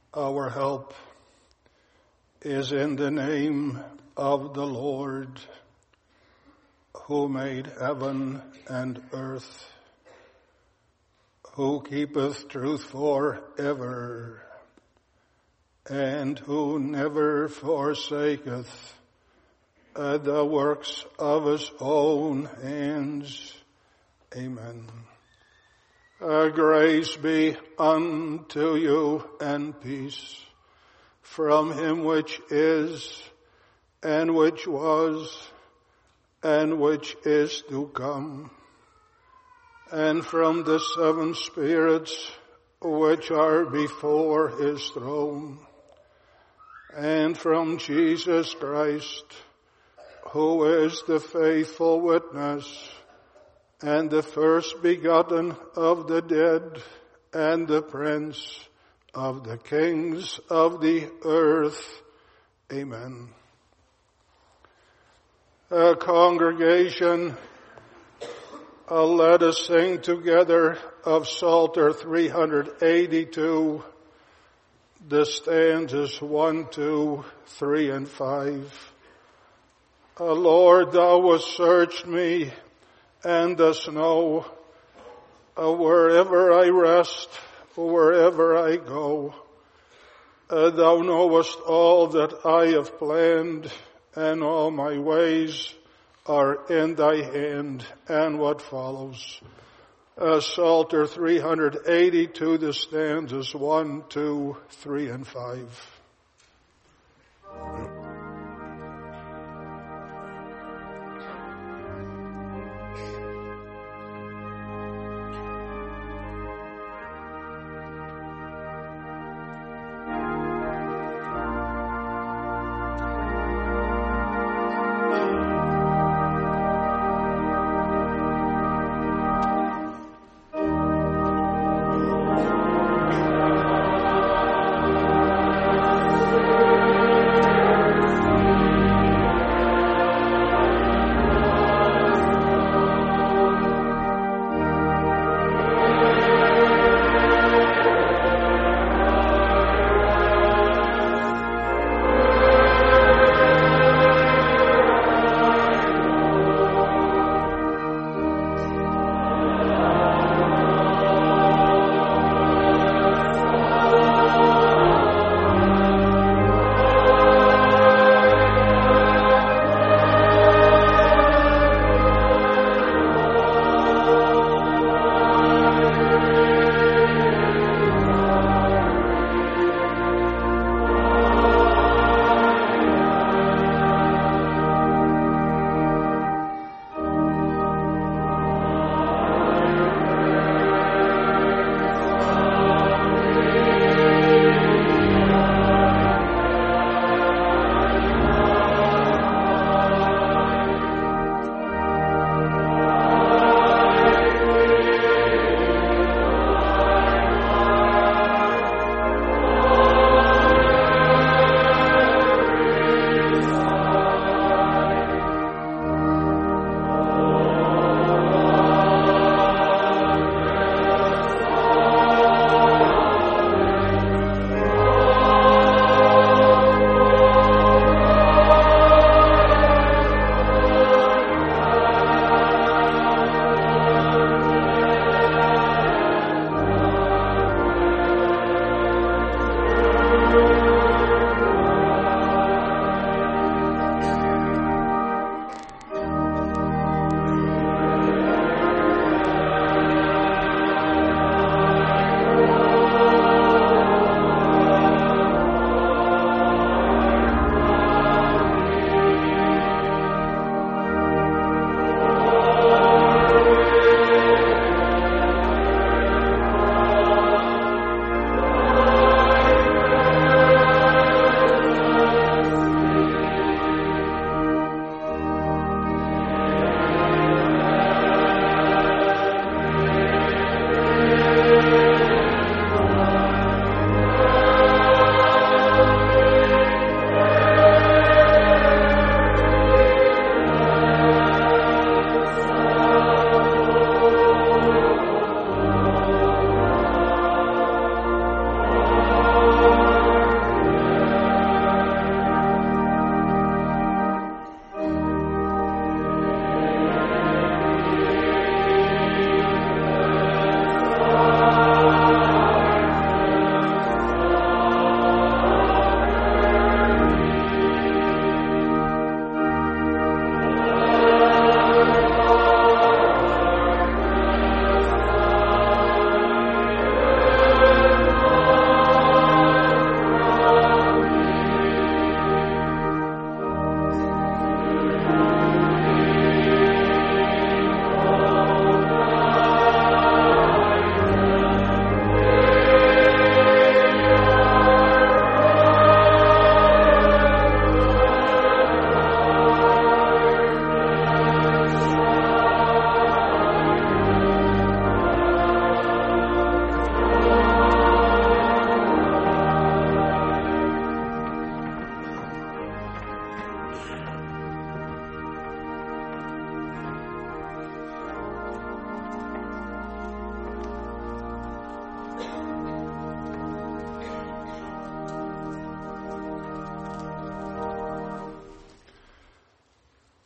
Our help is in the name of the Lord, who made heaven and earth, who keepeth truth forever, and who never forsaketh the works of his own hands. Amen. Grace be unto you and peace from him which is, and which was, and which is to come, and from the seven spirits which are before his throne, and from Jesus Christ, who is the faithful witness, and the first begotten of the dead, and the prince of the kings of the earth. Amen. Congregation, let us sing together of Psalter 382, the stanzas 1, 2, 3, and 5. Lord, thou hast searched me, and dost know wherever I rest, wherever I go. Thou knowest all that I have planned, and all my ways are in thy hand. And what follows? Psalter 382, the stanzas 1, 2, 3, and 5.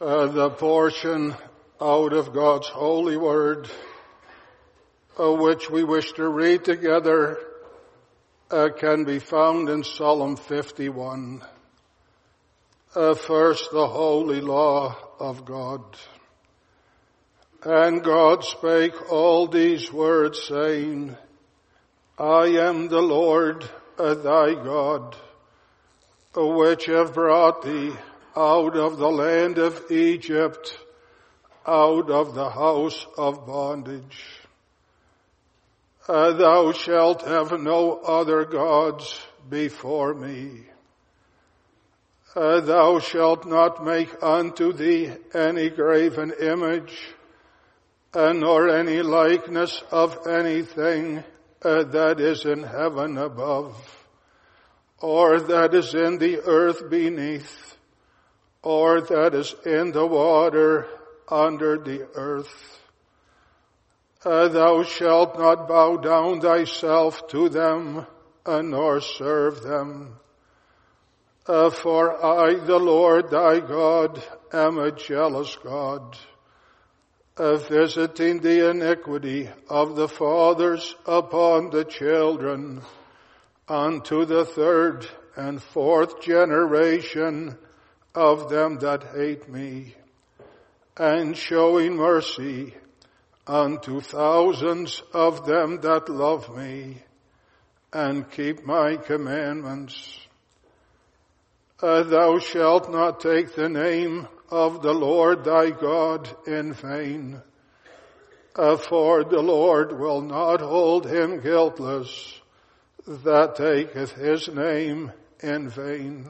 The portion out of God's holy word, which we wish to read together, can be found in Psalm 51. First, the holy law of God. And God spake all these words, saying, I am the Lord thy God, which have brought thee out of the land of Egypt, out of the house of bondage. Thou shalt have no other gods before me. Thou shalt not make unto thee any graven image, nor any likeness of anything that is in heaven above, or that is in the earth beneath, or that is in the water under the earth. Thou shalt not bow down thyself to them, nor serve them. For I, the Lord thy God, am a jealous God, visiting the iniquity of the fathers upon the children, unto the third and fourth generation of them that hate me, and showing mercy unto thousands of them that love me, and keep my commandments. Thou shalt not take the name of the Lord thy God in vain, for the Lord will not hold him guiltless that taketh his name in vain.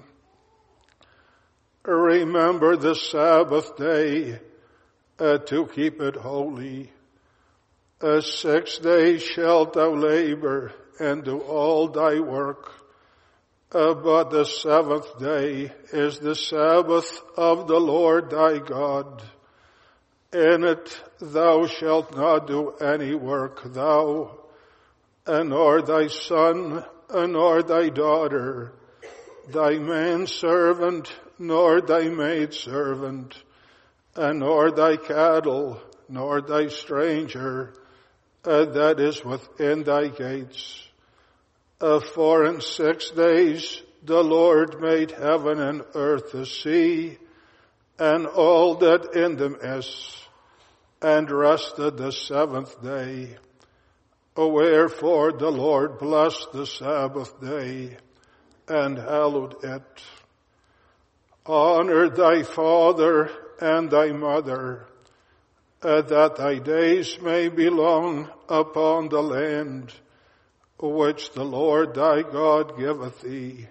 Remember the Sabbath day to keep it holy. 6 days shalt thou labor and do all thy work. But the seventh day is the Sabbath of the Lord thy God. In it thou shalt not do any work, thou, nor thy son, nor thy daughter, thy manservant, nor thy maidservant, nor thy cattle, nor thy stranger that is within thy gates. For in 6 days the Lord made heaven and earth, the sea, and all that in them is, and rested the seventh day. Wherefore the Lord blessed the Sabbath day, and hallowed it. Honor thy father and thy mother, that thy days may be long upon the land which the Lord thy God giveth thee.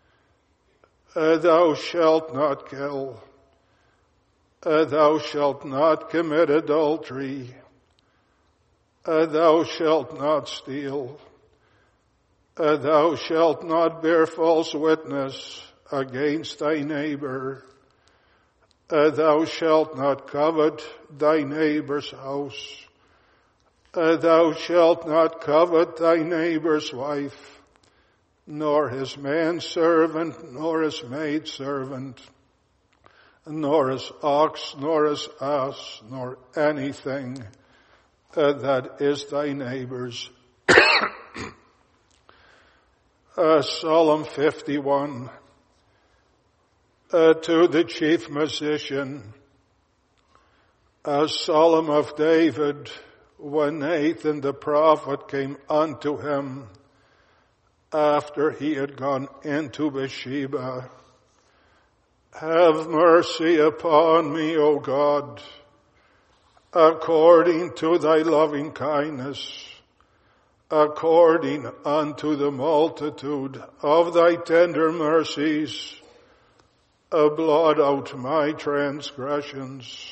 Thou shalt not kill. Thou shalt not commit adultery. Thou shalt not steal. Thou shalt not bear false witness against thy neighbor. Thou shalt not covet thy neighbor's house. Thou shalt not covet thy neighbor's wife, nor his manservant, nor his maidservant, nor his ox, nor his ass, nor anything that is thy neighbor's. Psalm 51. To the chief musician, a psalm of David, when Nathan the prophet came unto him after he had gone into Bathsheba. Have mercy upon me, O God, according to thy loving kindness, according unto the multitude of thy tender mercies. Blot out my transgressions.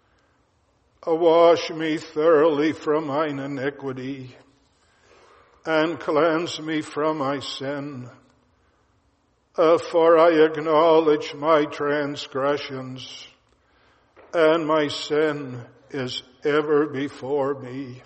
Wash me thoroughly from mine iniquity, and cleanse me from my sin. For I acknowledge my transgressions, and my sin is ever before me.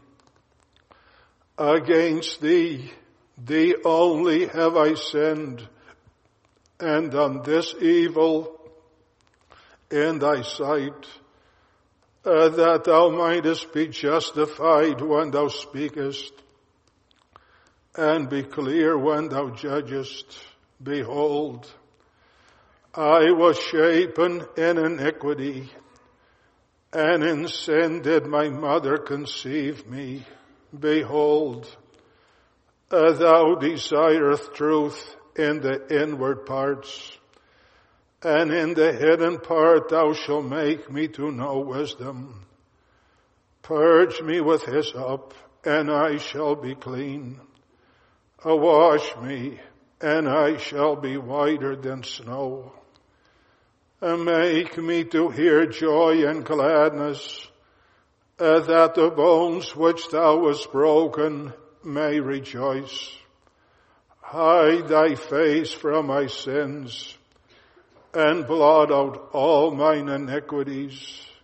Against thee, thee only have I sinned, and done this evil in thy sight, that thou mightest be justified when thou speakest, and be clear when thou judgest. Behold, I was shapen in iniquity, and in sin did my mother conceive me. Behold, thou desireth truth in the inward parts, and in the hidden part thou shalt make me to know wisdom. Purge me with hyssop, and I shall be clean. Wash me, and I shall be whiter than snow. Make me to hear joy and gladness, that the bones which thou hast broken may rejoice. Hide thy face from my sins, and blot out all mine iniquities.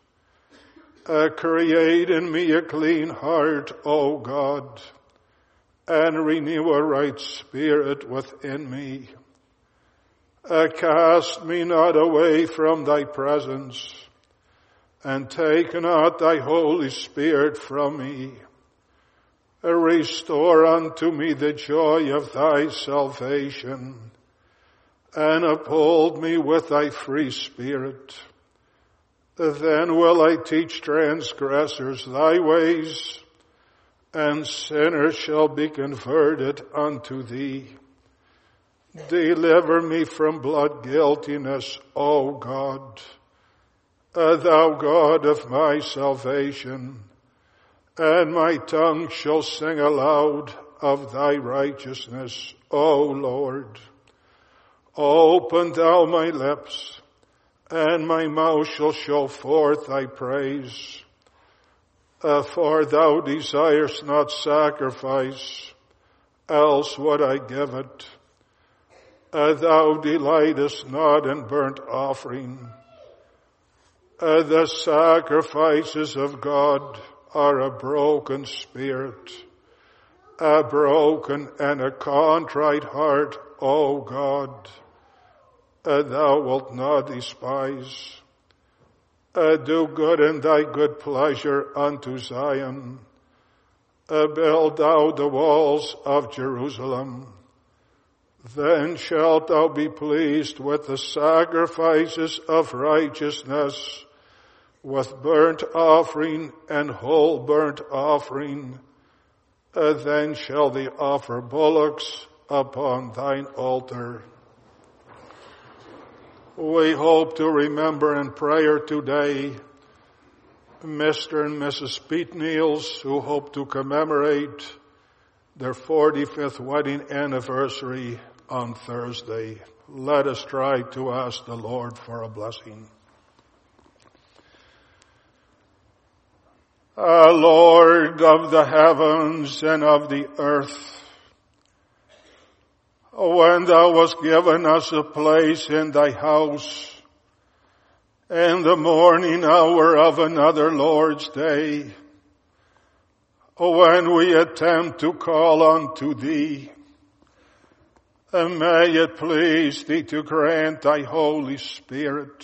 Create in me a clean heart, O God, and renew a right spirit within me. Cast me not away from thy presence, and take not thy Holy Spirit from me. Restore unto me the joy of thy salvation, and uphold me with thy free spirit. Then will I teach transgressors thy ways, and sinners shall be converted unto thee. Deliver me from blood guiltiness, O God, thou God of my salvation, and my tongue shall sing aloud of thy righteousness, O Lord. Open thou my lips, and my mouth shall show forth thy praise. For thou desirest not sacrifice, else would I give it. Thou delightest not in burnt offering. The sacrifices of God are a broken spirit, a broken and a contrite heart, O God, thou wilt not despise. Do good in thy good pleasure unto Zion. Build thou the walls of Jerusalem. Then shalt thou be pleased with the sacrifices of righteousness, with burnt offering and whole burnt offering. Then shall they offer bullocks upon thine altar. We hope to remember in prayer today Mr. and Mrs. Pete Niels, who hope to commemorate their 45th wedding anniversary on Thursday. Let us try to ask the Lord for a blessing. Lord of the heavens and of the earth, when thou hast given us a place in thy house in the morning hour of another Lord's day, when we attempt to call unto thee, may it please thee to grant thy Holy Spirit.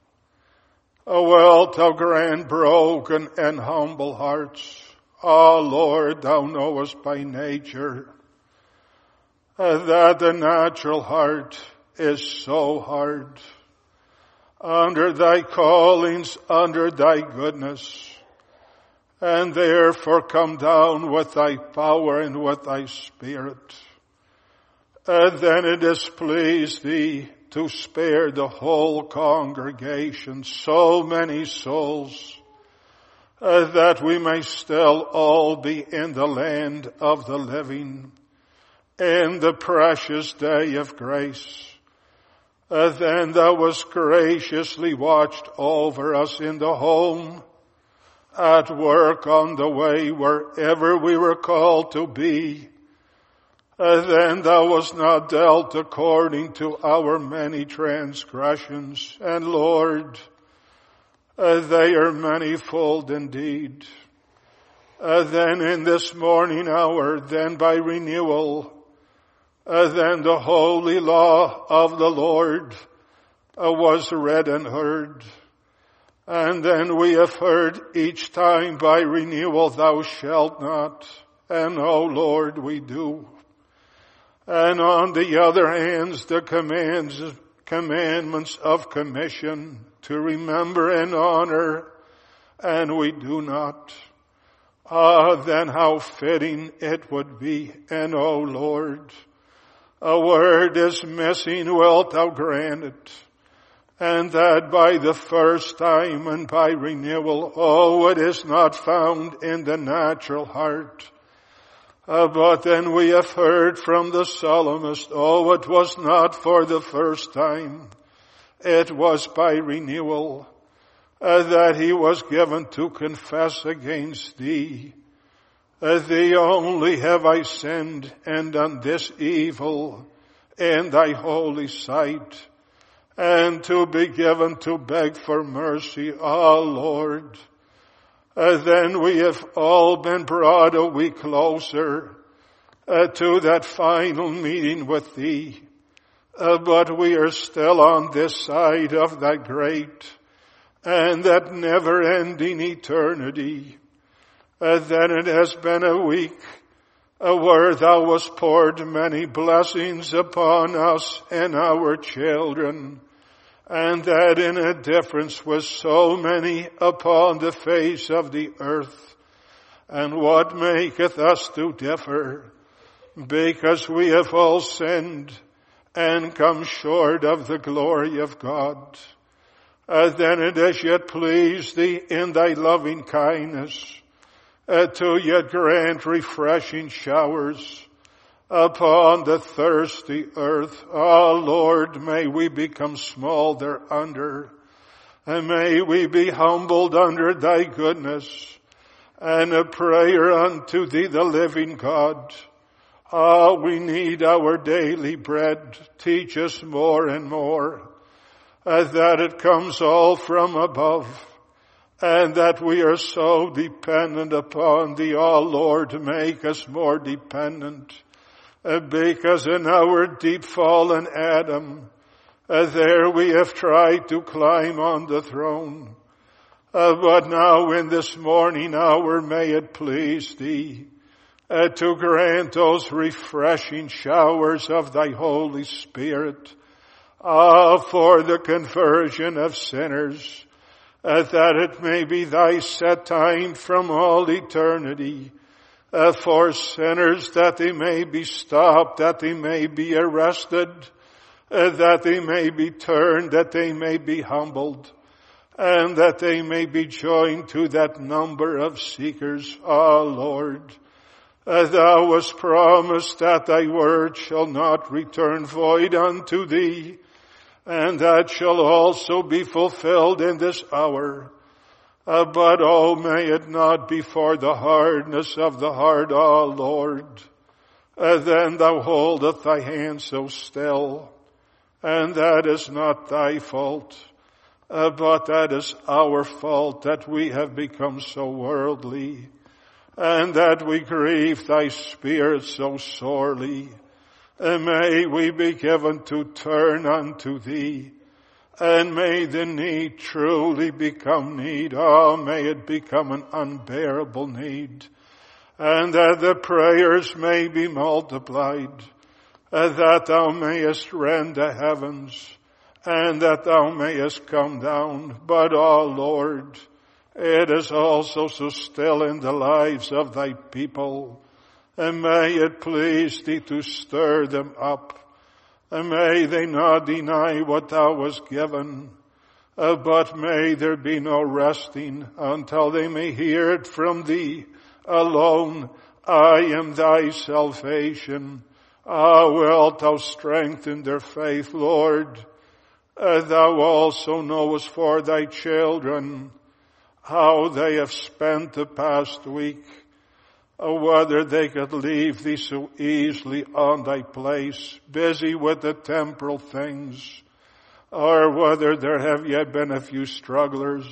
Wilt thou grant broken and humble hearts? Lord, thou knowest by nature that the natural heart is so hard. Under thy callings, under thy goodness, and therefore come down with thy power and with thy spirit. Then it displeased thee to spare the whole congregation, so many souls, that we may still all be in the land of the living, in the precious day of grace. Then thou wast graciously watched over us in the home, at work, on the way, wherever we were called to be. Then thou wast not dealt according to our many transgressions. And Lord, they are manifold indeed. Then in this morning hour, then by renewal, then the holy law of the Lord was read and heard. And then we have heard each time by renewal, thou shalt not. And oh Lord, we do. And on the other hands, the commandments of commission to remember and honor, and we do not. Then how fitting it would be. And oh Lord, a word is missing, wilt thou grant it? And that by the first time and by renewal, oh, it is not found in the natural heart. But then we have heard from the psalmist, oh, it was not for the first time. It was by renewal that he was given to confess against thee. Thee only have I sinned and done this evil in thy holy sight, and to be given to beg for mercy, ah, Lord. Then we have all been brought a week closer to that final meeting with thee. But we are still on this side of that great and that never-ending eternity. Then it has been a week where thou hast poured many blessings upon us and our children, and that in a difference with so many upon the face of the earth. And what maketh us to differ? Because we have all sinned and come short of the glory of God. Then it has yet pleased thee in thy loving kindness to yet grant refreshing showers upon the thirsty earth. Ah, Lord, may we become small thereunder, and may we be humbled under thy goodness, and a prayer unto thee, the living God. Ah, we need our daily bread. Teach us more and more, that it comes all from above, and that we are so dependent upon thee. Ah, Lord, make us more dependent. Because in our deep fallen Adam, there we have tried to climb on the throne. But now in this morning hour, may it please thee to grant those refreshing showers of thy Holy Spirit for the conversion of sinners, that it may be thy set time from all eternity, for sinners, that they may be stopped, that they may be arrested, that they may be turned, that they may be humbled, and that they may be joined to that number of seekers. Ah, Lord, thou hast promised that thy word shall not return void unto thee, and that shall also be fulfilled in this hour. But oh, may it not be for the hardness of the heart, ah, Lord. Then thou holdest thy hand so still, and that is not thy fault, but that is our fault, that we have become so worldly, and that we grieve thy Spirit so sorely. And may we be given to turn unto thee, and may the need truly become need. Oh, may it become an unbearable need. And that the prayers may be multiplied. That thou mayest rend the heavens. And that thou mayest come down. But, oh Lord, it is also so still in the lives of thy people. And may it please thee to stir them up. And may they not deny what thou hast given, but may there be no resting until they may hear it from thee alone. I am thy salvation. Ah, wilt thou strengthen their faith, Lord? Thou also knowest for thy children how they have spent the past week, whether they could leave thee so easily on thy place, busy with the temporal things, or whether there have yet been a few strugglers,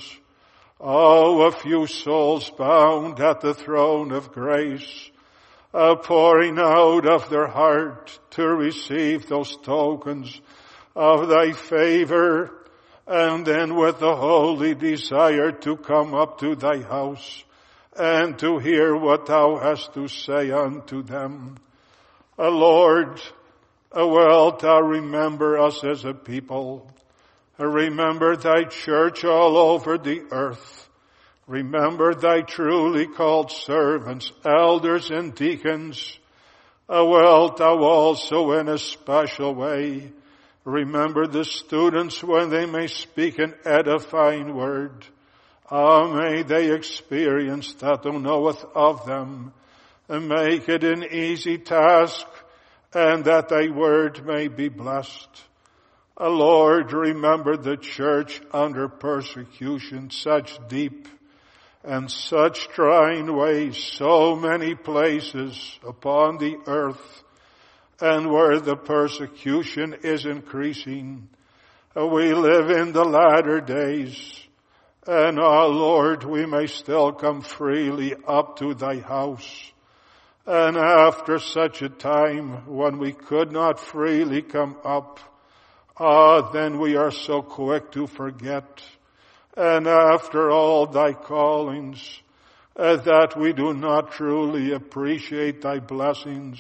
a few souls bound at the throne of grace, pouring out of their heart to receive those tokens of thy favor, and then with the holy desire to come up to thy house, and to hear what thou hast to say unto them. Lord, wilt thou remember us as a people? Remember thy church all over the earth. Remember thy truly called servants, elders and deacons. Wilt thou also in a special way remember the students when they may speak an edifying word. May they experience that thou knowest of them, and make it an easy task, and that thy word may be blessed. Lord, remember the church under persecution, such deep and such trying ways, so many places upon the earth, and where the persecution is increasing. We live in the latter days, and Lord, we may still come freely up to thy house. And after such a time when we could not freely come up, then we are so quick to forget. And after all thy callings, that we do not truly appreciate thy blessings,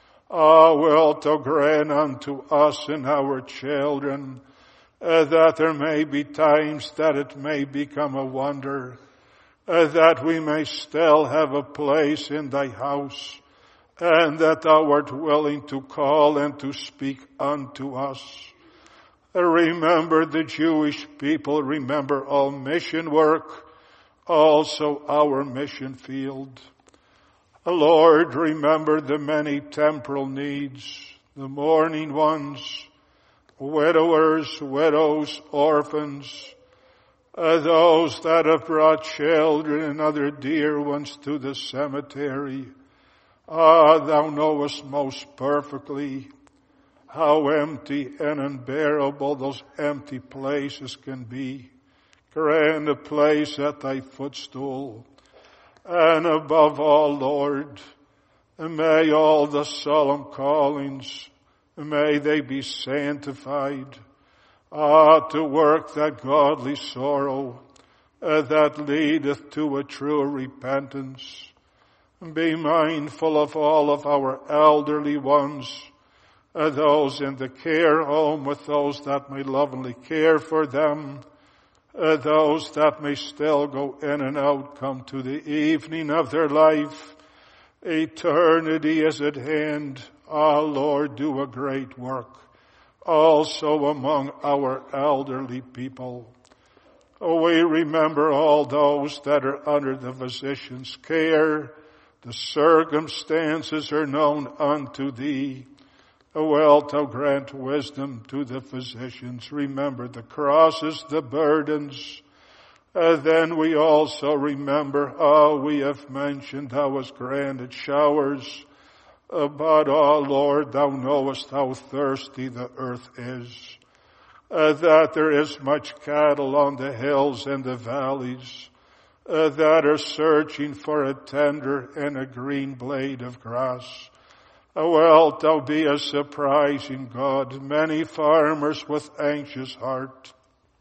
wilt thou grant unto us and our children, that there may be times that it may become a wonder, that we may still have a place in thy house, and that thou art willing to call and to speak unto us. Remember the Jewish people, remember all mission work, also our mission field. Lord, remember the many temporal needs, the mourning ones, widowers, widows, orphans, those that have brought children and other dear ones to the cemetery. Thou knowest most perfectly how empty and unbearable those empty places can be. Grant a place at thy footstool. And above all, Lord, may all the solemn callings, may they be sanctified, to work that godly sorrow that leadeth to a true repentance. Be mindful of all of our elderly ones, those in the care home with those that may lovingly care for them, those that may still go in and out, come to the evening of their life. Eternity is at hand. Lord, do a great work also among our elderly people. We remember all those that are under the physician's care. The circumstances are known unto thee. Wilt thou grant wisdom to the physicians? Remember the crosses, the burdens. Then we also remember, we have mentioned thou hast granted showers. But, Lord, thou knowest how thirsty the earth is. That there is much cattle on the hills and the valleys, that are searching for a tender and a green blade of grass. Wilt thou be a surprising God, many farmers with anxious heart.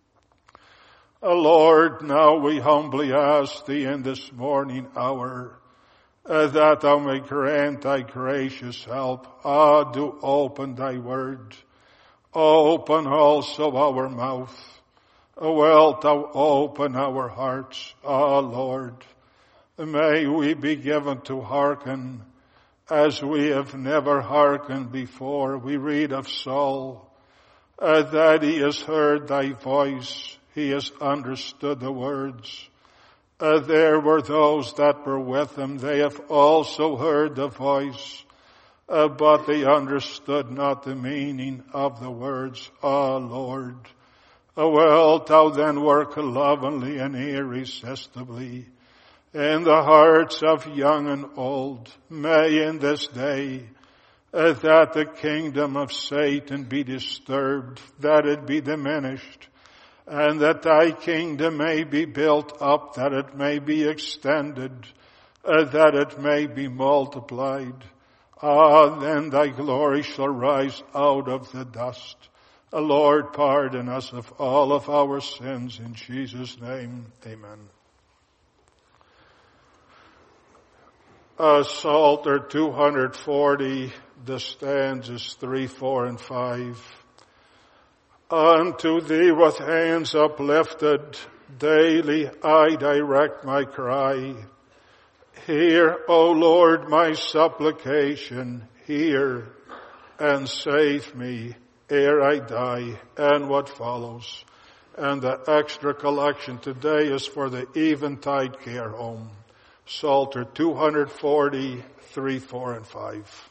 Lord, now we humbly ask thee in this morning hour, that thou may grant thy gracious help. Do open thy word. Open also our mouth. Wilt thou open our hearts, Lord. May we be given to hearken as we have never hearkened before. We read of Saul, that he has heard thy voice. He has understood the words. There were those that were with him. They have also heard the voice, but they understood not the meaning of the words. Lord, wilt thou then work lovingly and irresistibly in the hearts of young and old. May in this day that the kingdom of Satan be disturbed, that it be diminished, and that thy kingdom may be built up, that it may be extended, that it may be multiplied. Then thy glory shall rise out of the dust, Lord, pardon us of all of our sins. In Jesus' name, amen. Psalter 240, the stanzas 3, 4, and 5. Unto thee with hands uplifted, daily I direct my cry. Hear, O Lord, my supplication, hear, and save me ere I die. And what follows. And the extra collection today is for the Eventide Care Home. Psalter 240, 3, 4, and 5.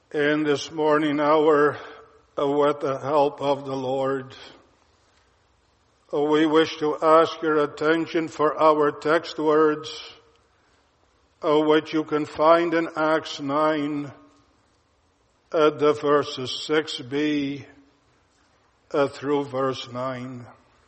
In this morning hour, with the help of the Lord, we wish to ask your attention for our text words, which you can find in Acts 9, the verses 6b through verse 9.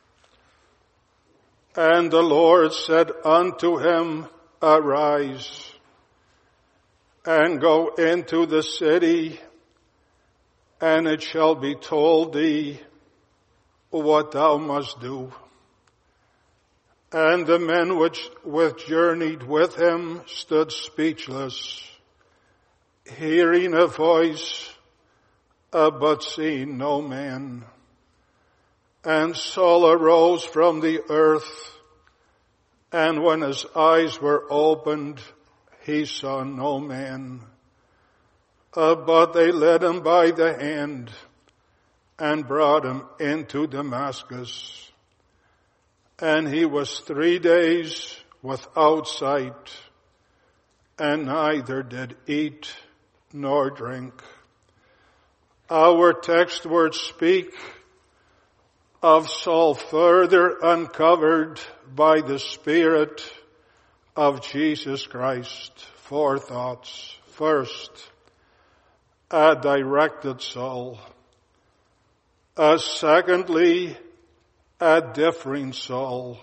And the Lord said unto him, Arise, and go into the city, and it shall be told thee what thou must do. And the men which journeyed with him stood speechless, hearing a voice, but seeing no man. And Saul arose from the earth, and when his eyes were opened, he saw no man. But they led him by the hand and brought him into Damascus. And he was 3 days without sight, and neither did eat nor drink. Our text words speak of Saul further uncovered by the Spirit of Jesus Christ. 4 thoughts. First, a directed soul. Secondly, a differing soul.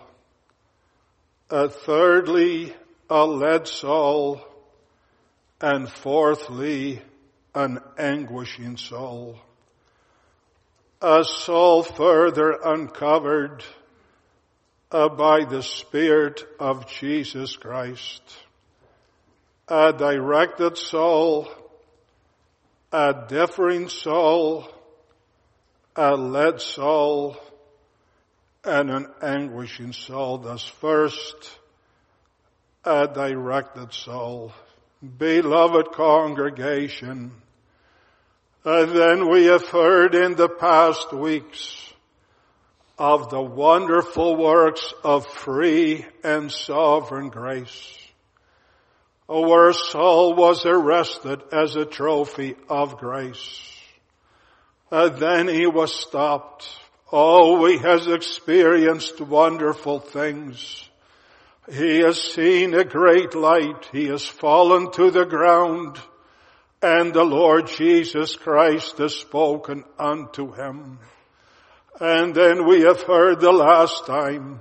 Thirdly, a led soul. And fourthly, an anguishing soul. A soul further uncovered by the Spirit of Jesus Christ. A directed soul, a differing soul, a led soul, and an anguishing soul. Thus first, a directed soul. Beloved congregation, then we have heard in the past weeks of the wonderful works of free and sovereign grace, where Saul was arrested as a trophy of grace. Then he was stopped. Oh, he has experienced wonderful things. He has seen a great light. He has fallen to the ground, and the Lord Jesus Christ has spoken unto him. And then we have heard the last time,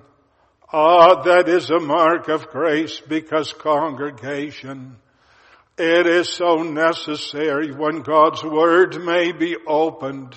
that is a mark of grace, because congregation, it is so necessary when God's Word may be opened,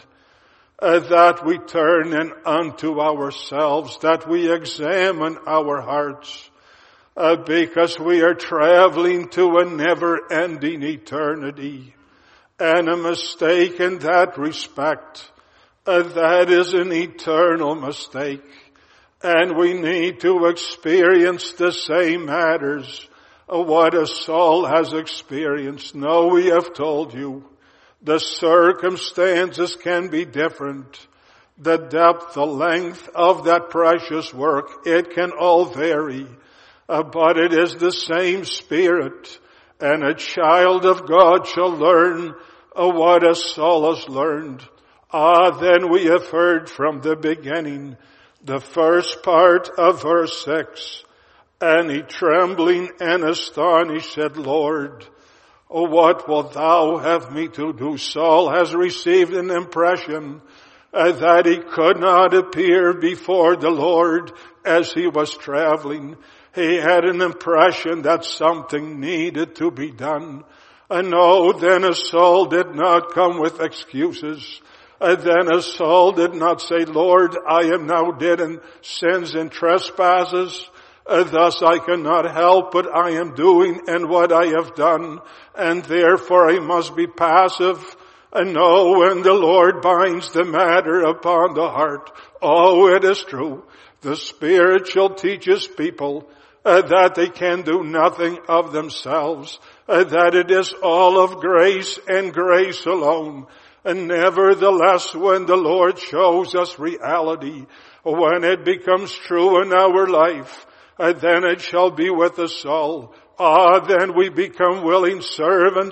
that we turn in unto ourselves, that we examine our hearts, because we are traveling to a never-ending eternity. And a mistake in that respect, that is an eternal mistake. And we need to experience the same matters, what a Saul has experienced. No, we have told you, the circumstances can be different. The depth, the length of that precious work, it can all vary. But it is the same Spirit, and a child of God shall learn what a Saul has learned. Then we have heard from the beginning, the first part of verse 6. And he, trembling and astonished, said, Lord, what wilt thou have me to do? Saul has received an impression that he could not appear before the Lord as he was traveling. He had an impression that something needed to be done. No, then a Saul did not come with excuses. Then a Saul did not say, Lord, I am now dead in sins and trespasses. Thus I cannot help what I am doing and what I have done, and therefore I must be passive. No, when the Lord binds the matter upon the heart, oh, it is true. The Spirit shall teach His people that they can do nothing of themselves, that it is all of grace and grace alone. And nevertheless, when the Lord shows us reality, when it becomes true in our life, then it shall be with us all. Then we become willing servants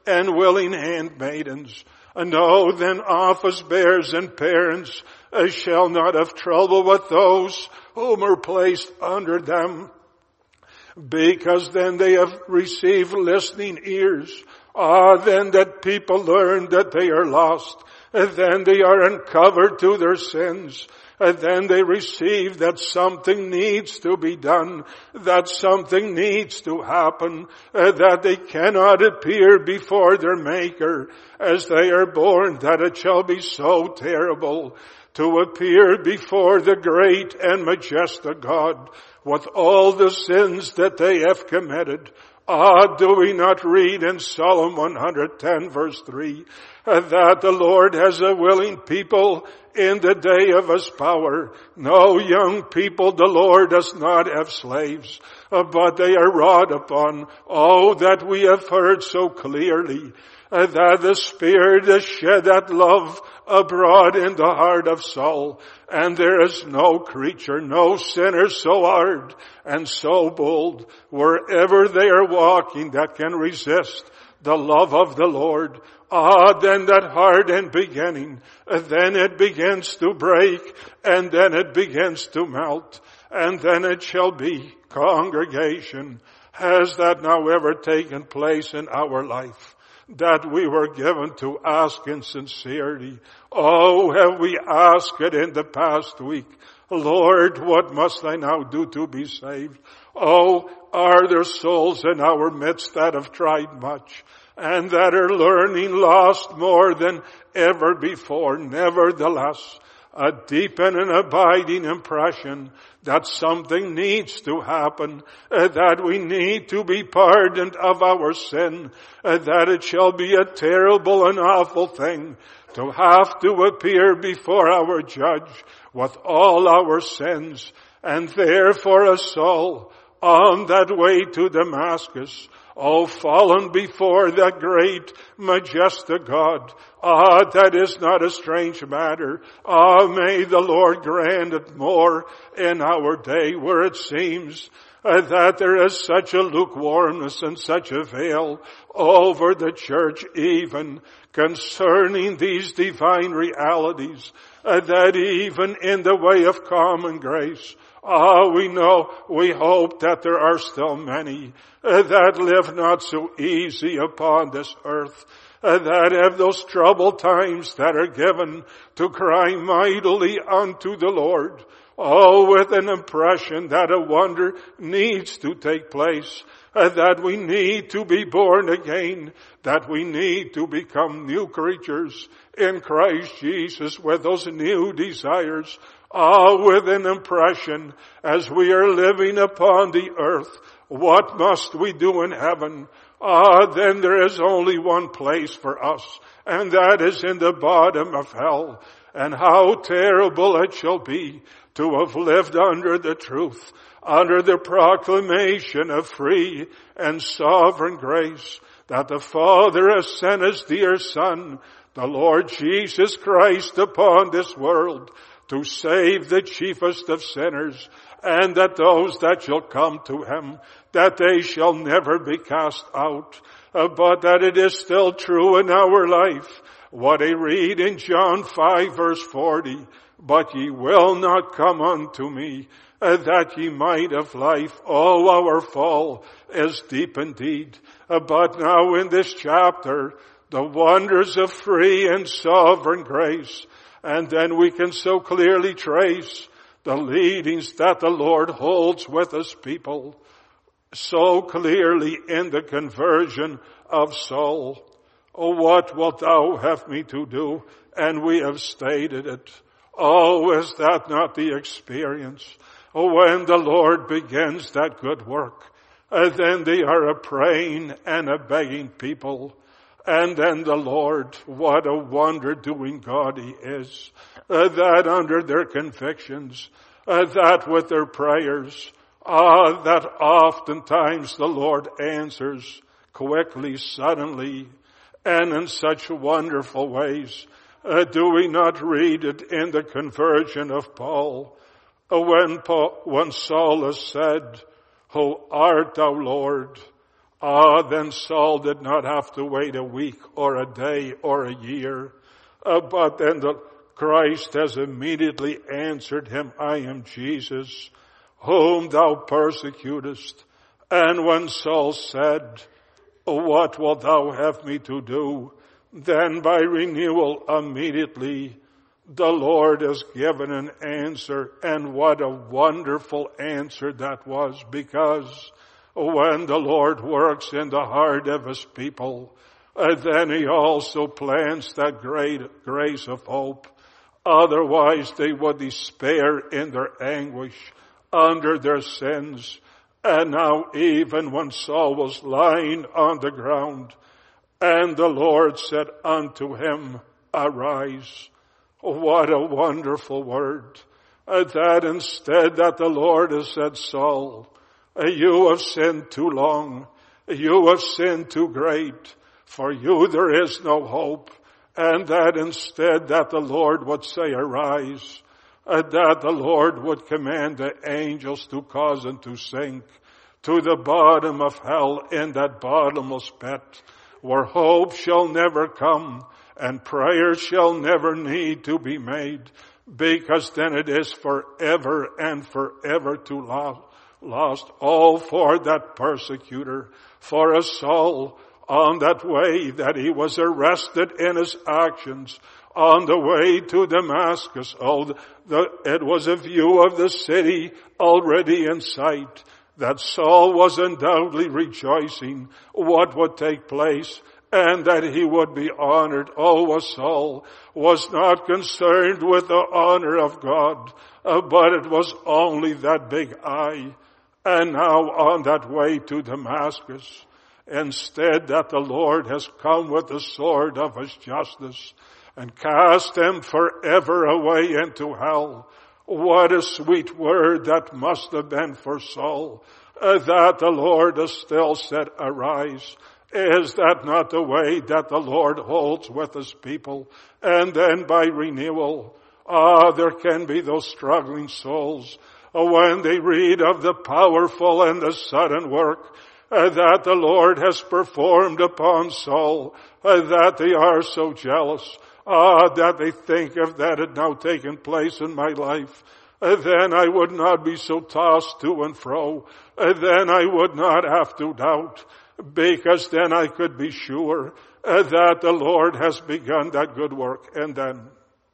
and willing handmaidens. No, then office bearers and parents shall not have trouble with those whom are placed under them, because then they have received listening ears. Then that people learn that they are lost. Then they are uncovered to their sins. Then they receive that something needs to be done, that something needs to happen, that they cannot appear before their Maker as they are born, that it shall be so terrible to appear before the great and majestic God with all the sins that they have committed. Do we not read in Psalm 110 verse 3 that the Lord has a willing people in the day of his power? No, young people, the Lord does not have slaves, but they are wrought upon. Oh, that we have heard so clearly that the Spirit has shed that love abroad in the heart of Saul. And there is no creature, no sinner so hard and so bold wherever they are walking that can resist the love of the Lord. Then that heart in beginning, then it begins to break, and then it begins to melt, and then it shall be congregation. Has that now ever taken place in our life? That we were given to ask in sincerity. Oh, have we asked it in the past week? Lord, what must I now do to be saved? Oh, are there souls in our midst that have tried much and that are learning lost more than ever before? Nevertheless, a deep and an abiding impression that something needs to happen, that we need to be pardoned of our sin, that it shall be a terrible and awful thing to have to appear before our judge with all our sins. And therefore a soul on that way to Damascus, oh, fallen before that great, majestic God. That is not a strange matter. May the Lord grant it more in our day, where it seems that there is such a lukewarmness and such a veil over the church, even concerning these divine realities, that even in the way of common grace, we hope that there are still many that live not so easy upon this earth, that have those troubled times that are given to cry mightily unto the Lord. With an impression that a wonder needs to take place, that we need to be born again, that we need to become new creatures in Christ Jesus with those new desires. With an impression as we are living upon the earth, what must we do in heaven? Then there is only one place for us, and that is in the bottom of hell. And how terrible it shall be to have lived under the truth, under the proclamation of free and sovereign grace, that the Father has sent his dear Son, the Lord Jesus Christ, upon this world to save the chiefest of sinners, and that those that shall come to him, that they shall never be cast out, but that it is still true in our life what I read in John 5 verse 40, but ye will not come unto me, that ye might have life. Our fall is deep indeed. But now in this chapter, the wonders of free and sovereign grace, and then we can so clearly trace the leadings that the Lord holds with his people, so clearly in the conversion of Saul. What wilt thou have me to do? And we have stated it. Is that not the experience? When the Lord begins that good work, then they are a praying and a begging people. And then the Lord, what a wonder-doing God he is, that under their convictions, that with their prayers, that oftentimes the Lord answers quickly, suddenly, and in such wonderful ways. Do we not read it in the conversion of Paul? When Saul has said, "Who art thou, Lord?" Then Saul did not have to wait a week or a day or a year. But then Christ has immediately answered him, I am Jesus, whom thou persecutest. And when Saul said, what wilt thou have me to do? Then by renewal immediately the Lord has given an answer. And what a wonderful answer that was, because when the Lord works in the heart of his people, then he also plants that great grace of hope. Otherwise they would despair in their anguish under their sins. And now even when Saul was lying on the ground, and the Lord said unto him, arise. What a wonderful word. That instead that the Lord has said, Saul, you have sinned too long. You have sinned too great. For you there is no hope. And that instead that the Lord would say, arise. That the Lord would command the angels to cause them to sink to the bottom of hell in that bottomless pit, where hope shall never come and prayer shall never need to be made, because then it is forever and forever to lost. All for that persecutor, for a Saul on that way that he was arrested in his actions on the way to Damascus. It was a view of the city already in sight, that Saul was undoubtedly rejoicing what would take place and that he would be honored. Saul was not concerned with the honor of God, but it was only that big I. And now on that way to Damascus, instead that the Lord has come with the sword of his justice and cast him forever away into hell. What a sweet word that must have been for Saul, that the Lord has still said, arise. Is that not the way that the Lord holds with his people? And then by renewal, there can be those struggling souls when they read of the powerful and the sudden work that the Lord has performed upon Saul, that they are so jealous, that they think if that had now taken place in my life, then I would not be so tossed to and fro. Then I would not have to doubt, because then I could be sure that the Lord has begun that good work. And then,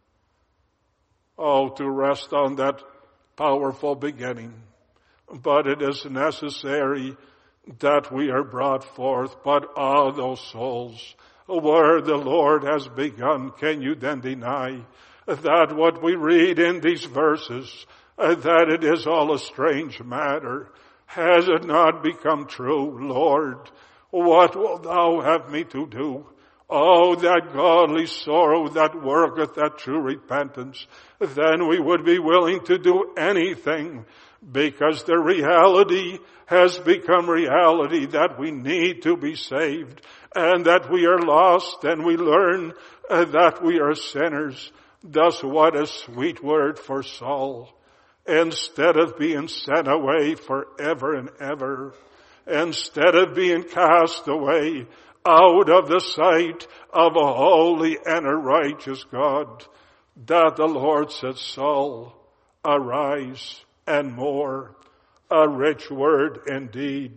to rest on that powerful beginning. But it is necessary that we are brought forth. But those souls where the Lord has begun, can you then deny that what we read in these verses, that it is all a strange matter? Has it not become true? Lord, what wilt thou have me to do? That godly sorrow that worketh that true repentance. Then we would be willing to do anything, because the reality has become reality that we need to be saved and that we are lost, and we learn that we are sinners. Thus what a sweet word for Saul. Instead of being sent away forever and ever, instead of being cast away out of the sight of a holy and a righteous God, that the Lord said, Saul, arise, and more, a rich word indeed.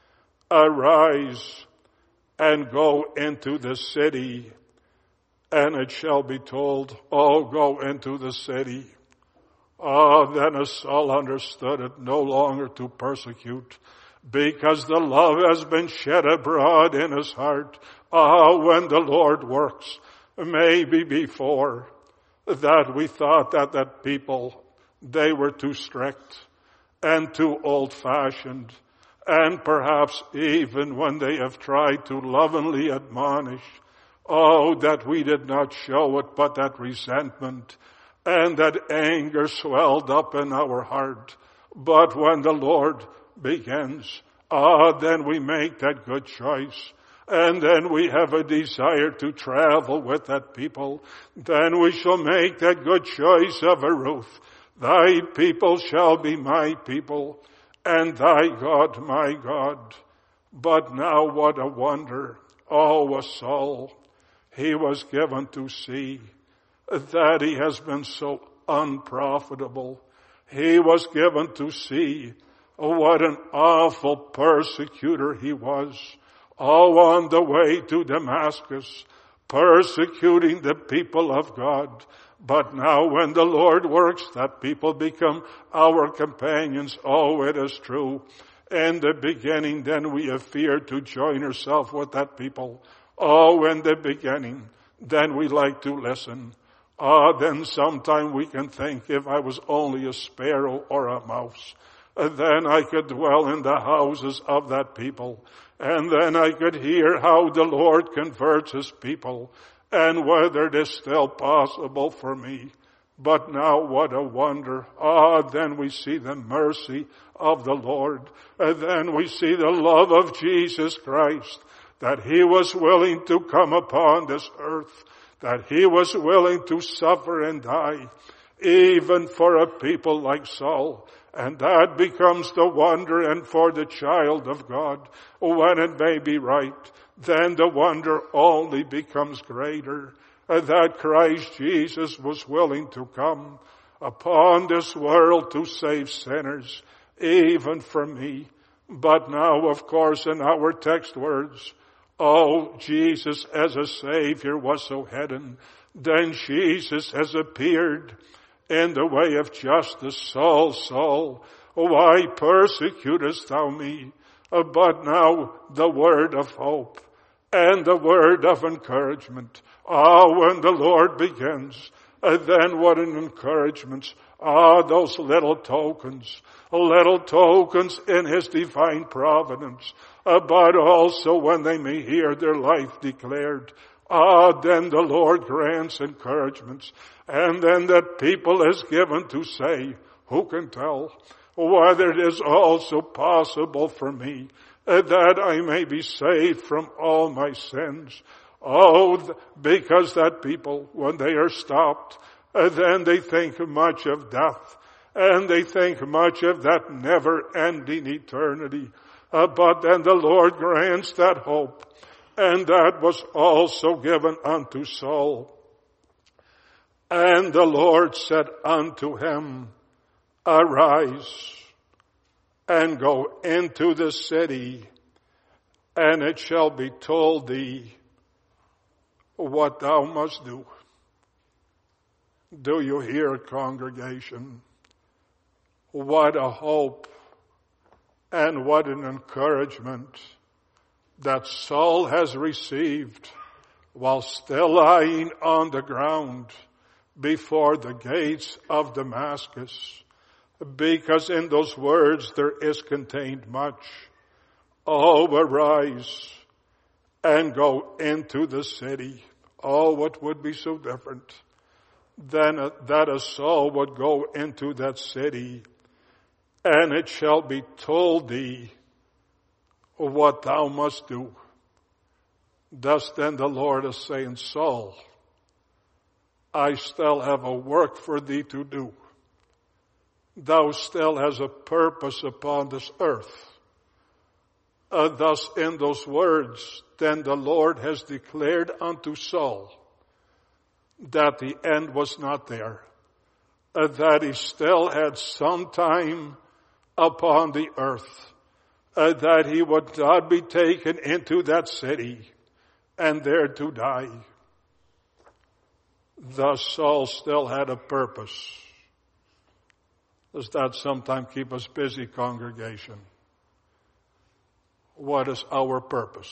Arise and go into the city, and it shall be told, go into the city. Then as Saul understood it, no longer to persecute, because the love has been shed abroad in his heart. When the Lord works, maybe before that we thought that people, they were too strict and too old-fashioned, and perhaps even when they have tried to lovingly admonish, that we did not show it, but that resentment and that anger swelled up in our heart. But when the Lord begins, then we make that good choice. And then we have a desire to travel with that people. Then we shall make that good choice of a Ruth. Thy people shall be my people, and thy God my God. But now what a wonder. Oh, a soul he was given to see that he has been so unprofitable. He was given to see what an awful persecutor he was. Oh, on the way to Damascus, persecuting the people of God. But now when the Lord works, that people become our companions. Oh, it is true. In the beginning, then we have feared to join ourselves with that people. Oh, in the beginning, then we like to listen. Then sometime we can think, if I was only a sparrow or a mouse, then I could dwell in the houses of that people. And then I could hear how the Lord converts his people and whether it is still possible for me. But now what a wonder. Then we see the mercy of the Lord. And then we see the love of Jesus Christ, that he was willing to come upon this earth, that he was willing to suffer and die, even for a people like Saul. And that becomes the wonder, and for the child of God, when it may be right, then the wonder only becomes greater, that Christ Jesus was willing to come upon this world to save sinners, even for me. But now, of course, in our text words, oh, Jesus as a Savior was so hidden. Then Jesus has appeared in the way of justice. Saul, Saul, why persecutest thou me? But now the word of hope and the word of encouragement. When the Lord begins, then what an encouragement. Those little tokens in his divine providence. But also when they may hear their life declared. Then the Lord grants encouragements. And then that people is given to say, who can tell whether it is also possible for me that I may be saved from all my sins? Because that people, when they are stopped, then they think much of death. And they think much of that never-ending eternity. But then the Lord grants that hope. And that was also given unto Saul. And the Lord said unto him, arise and go into the city, and it shall be told thee what thou must do. Do you hear it, congregation? What a hope and what an encouragement that Saul has received while still lying on the ground before the gates of Damascus. Because in those words there is contained much. Arise and go into the city. What would be so different than that a Saul would go into that city, and it shall be told thee what thou must do. Thus then the Lord is saying, Saul, I still have a work for thee to do. Thou still has a purpose upon this earth. Thus in those words, then the Lord has declared unto Saul that the end was not there. That he still had some time upon the earth. That he would not be taken into that city and there to die. Thus Saul still had a purpose. Does that sometimes keep us busy, congregation? What is our purpose?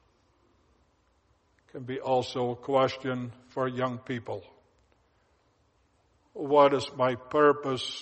Can be also a question for young people. What is my purpose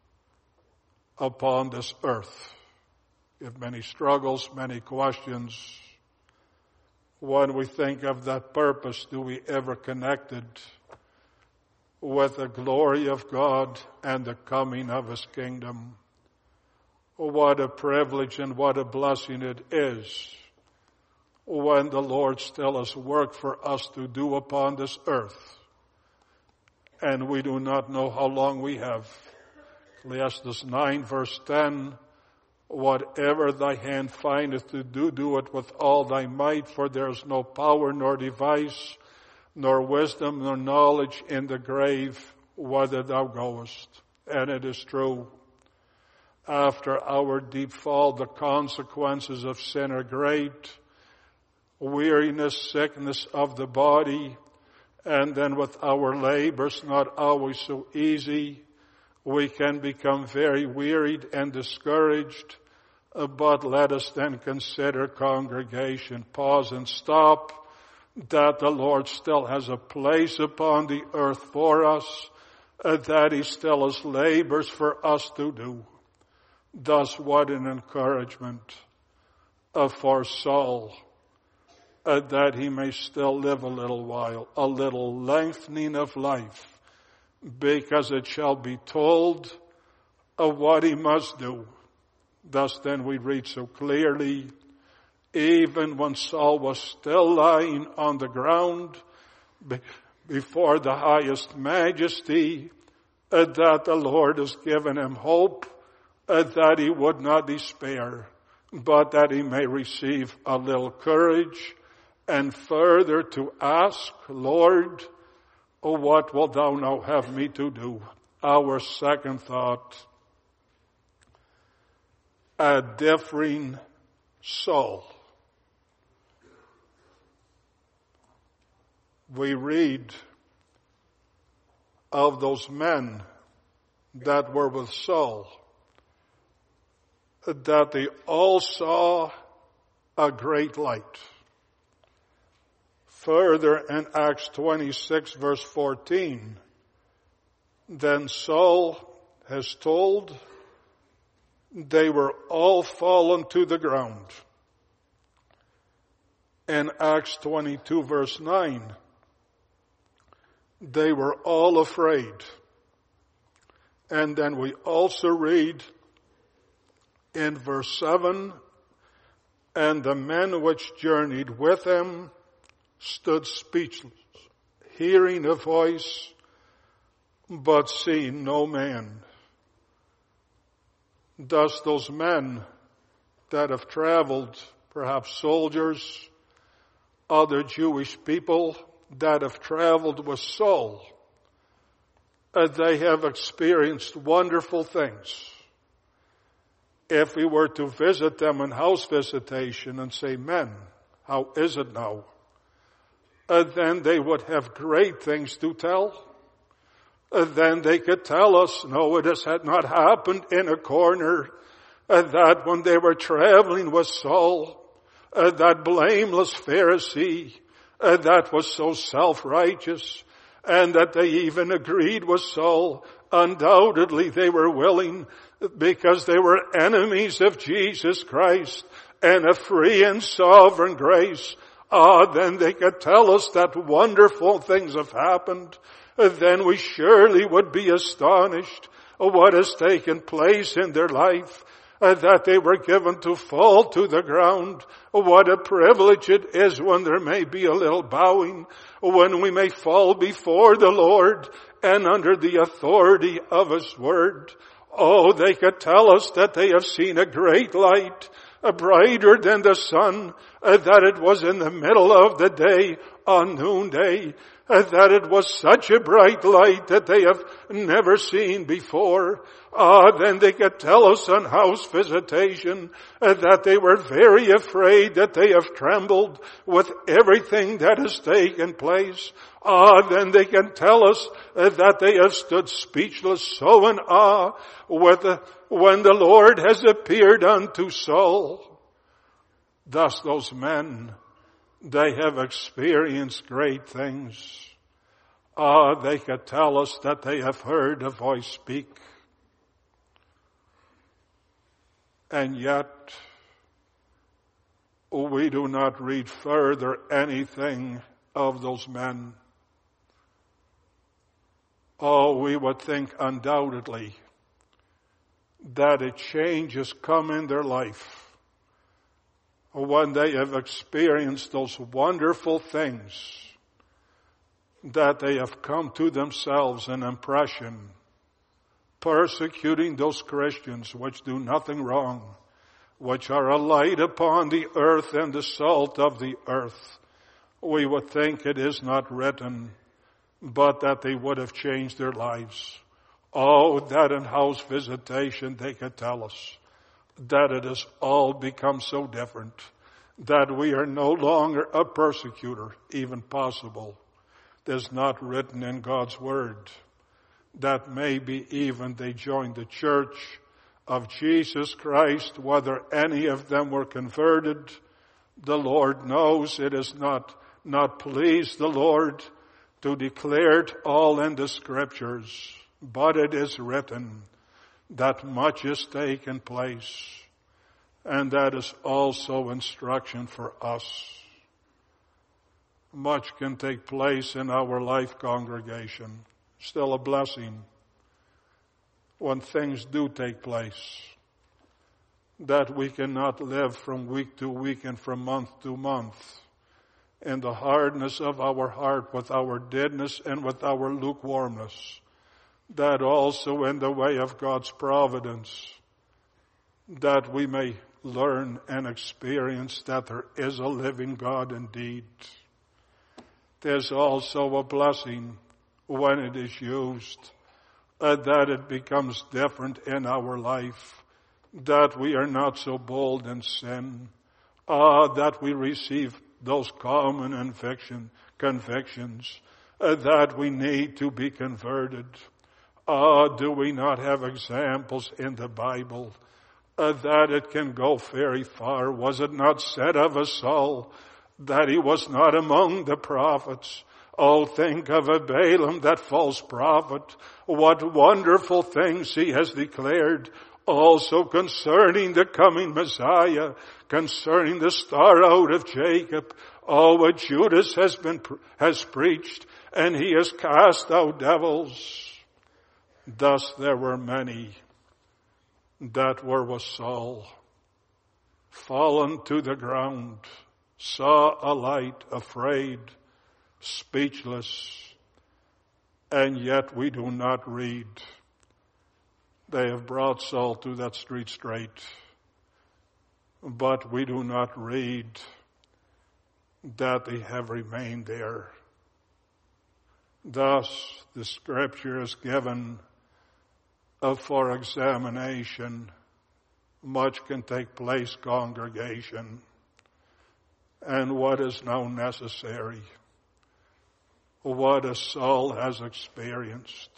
upon this earth? We have many struggles, many questions. When we think of that purpose, do we ever connect it with the glory of God and the coming of his kingdom? What a privilege and what a blessing it is when the Lord still has work for us to do upon this earth. And we do not know how long we have. Ecclesiastes 9 verse 10, Whatever thy hand findeth to do, do it with all thy might, for there is no power nor device, nor wisdom nor knowledge in the grave, whither thou goest. And it is true. After our deep fall, the consequences of sin are great. Weariness, sickness of the body, and then with our labors not always so easy, we can become very wearied and discouraged. But let us then consider, congregation, pause and stop, that the Lord still has a place upon the earth for us, that He still has labors for us to do. Thus, what an encouragement for Saul, that he may still live a little while, a little lengthening of life, because it shall be told of what he must do. Thus then we read so clearly, even when Saul was still lying on the ground before the highest majesty, that the Lord has given him hope, that he would not despair, but that he may receive a little courage, and further to ask, Lord, what wilt thou now have me to do? Our second thought, a differing soul. We read of those men that were with Saul, that they all saw a great light. Further in Acts 26 verse 14, then Saul has told, they were all fallen to the ground. In Acts 22 verse 9, they were all afraid. And then we also read in verse 7, and the men which journeyed with him stood speechless, hearing a voice, but seeing no man. Thus those men that have traveled, perhaps soldiers, other Jewish people that have traveled with Saul, they have experienced wonderful things. If we were to visit them in house visitation and say, men, how is it now? Then they would have great things to tell. Then they could tell us, no, it has not happened in a corner. That when they were traveling with Saul, that blameless Pharisee, that was so self-righteous, and that they even agreed with Saul. Undoubtedly they were willing, because they were enemies of Jesus Christ and a free and sovereign grace. Then they could tell us that wonderful things have happened. Then we surely would be astonished at what has taken place in their life, that they were given to fall to the ground. What a privilege it is when there may be a little bowing, when we may fall before the Lord and under the authority of His Word. Oh, they could tell us that they have seen a great light, brighter than the sun, that it was in the middle of the day, on noonday, that it was such a bright light that they have never seen before. Then they could tell us on house visitation that they were very afraid, that they have trembled with everything that has taken place. Then they can tell us that they have stood speechless, so in awe, when the Lord has appeared unto Saul. Thus those men, they have experienced great things. They could tell us that they have heard a voice speak. And yet, we do not read further anything of those men. We would think undoubtedly that a change has come in their life when they have experienced those wonderful things, that they have come to themselves an impression, persecuting those Christians which do nothing wrong, which are a light upon the earth and the salt of the earth, we would think it is not written, but that they would have changed their lives. Oh, that in house visitation they could tell us that it has all become so different, that we are no longer a persecutor, even possible. There's not written in God's word that maybe even they joined the church of Jesus Christ. Whether any of them were converted, the Lord knows. It is not pleased the Lord to declare it all in the scriptures, but it is written that much is taken place, and that is also instruction for us. Much can take place in our life congregation. Still a blessing when things do take place, that we cannot live from week to week and from month to month in the hardness of our heart, with our deadness and with our lukewarmness. That also in the way of God's providence, that we may learn and experience that there is a living God indeed. There's also a blessing when it is used, that it becomes different in our life, that we are not so bold in sin, that we receive those common convictions, that we need to be converted. Do we not have examples in the Bible that it can go very far? Was it not said of Saul that he was not among the prophets? Oh, think of a Balaam, that false prophet. What wonderful things he has declared also concerning the coming Messiah, concerning the star out of Jacob. Oh, what Judas has preached, and he has cast out devils. Thus there were many that were with Saul, fallen to the ground, saw a light, afraid, speechless, and yet we do not read. They have brought Saul to that street straight, but we do not read that they have remained there. Thus the scripture is given for examination. Much can take place, congregation, and what is now necessary, what a Saul has experienced.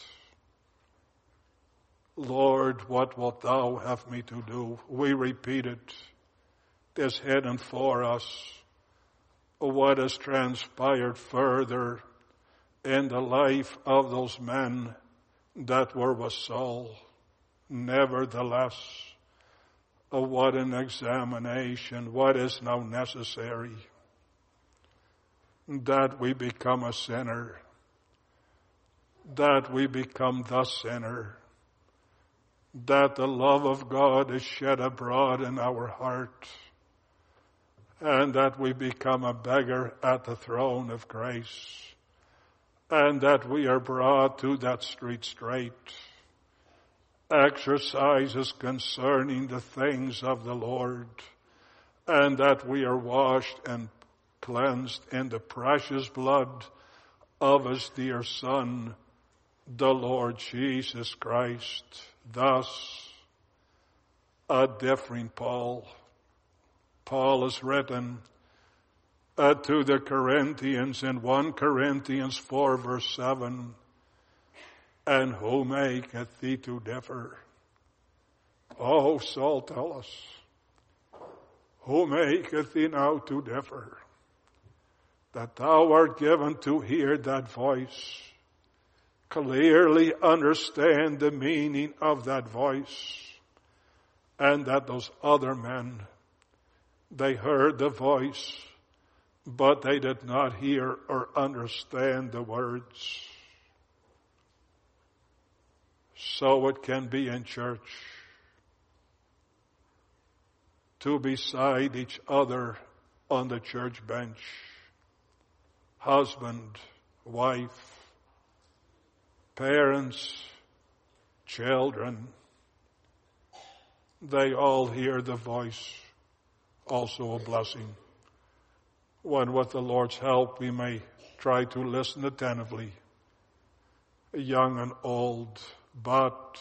Lord, what wilt thou have me to do? We repeat it. It is hidden for us. What has transpired further in the life of those men that were with Saul. Nevertheless, what an examination. What is now necessary? That we become a sinner. That we become the sinner. That the love of God is shed abroad in our heart. And that we become a beggar at the throne of grace. And that we are brought to that street straight. Exercises concerning the things of the Lord. And that we are washed and cleansed in the precious blood of His dear Son, the Lord Jesus Christ. Thus, a differing Paul. Paul has written to the Corinthians in 1 Corinthians 4 verse 7, and who maketh thee to differ? Oh, Saul, tell us, who maketh thee now to differ? That thou art given to hear that voice, clearly understand the meaning of that voice, and that those other men, they heard the voice, but they did not hear or understand the words. So it can be in church. Two beside each other on the church bench. Husband, wife, parents, children. they all hear the voice, also a blessing. When with the Lord's help we may try to listen attentively, young and old, but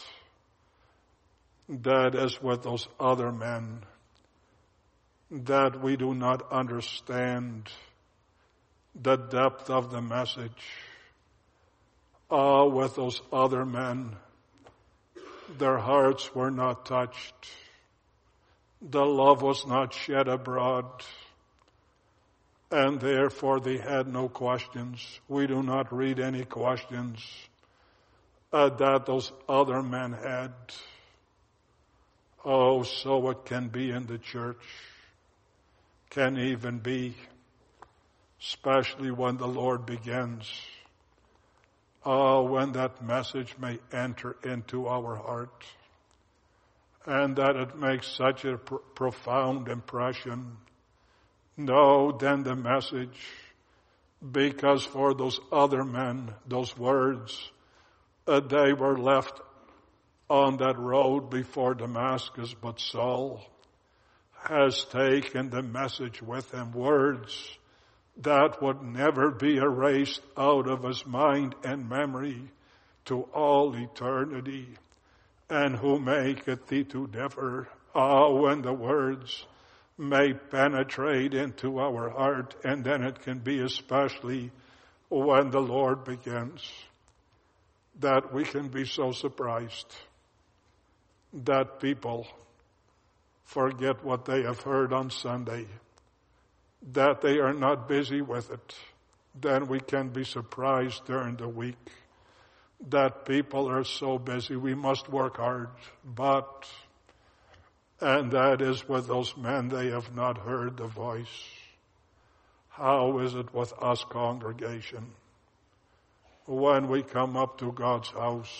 that is with those other men, that we do not understand the depth of the message. With those other men, their hearts were not touched. The love was not shed abroad, and therefore they had no questions. We do not read any questions that those other men had. Oh, so it can be in the church, can even be, especially when the Lord begins. When that message may enter into our heart, and that it makes such a profound impression. No, then the message, because for those other men, those words, they were left on that road before Damascus, but Saul has taken the message with him, words that would never be erased out of his mind and memory to all eternity, and who maketh thee to differ. When the words may penetrate into our heart, and then it can be especially when the Lord begins, that we can be so surprised that people forget what they have heard on Sunday, that they are not busy with it. Then we can be surprised during the week that people are so busy. We must work hard, and that is with those men, they have not heard the voice. How is it with us, congregation? When we come up to God's house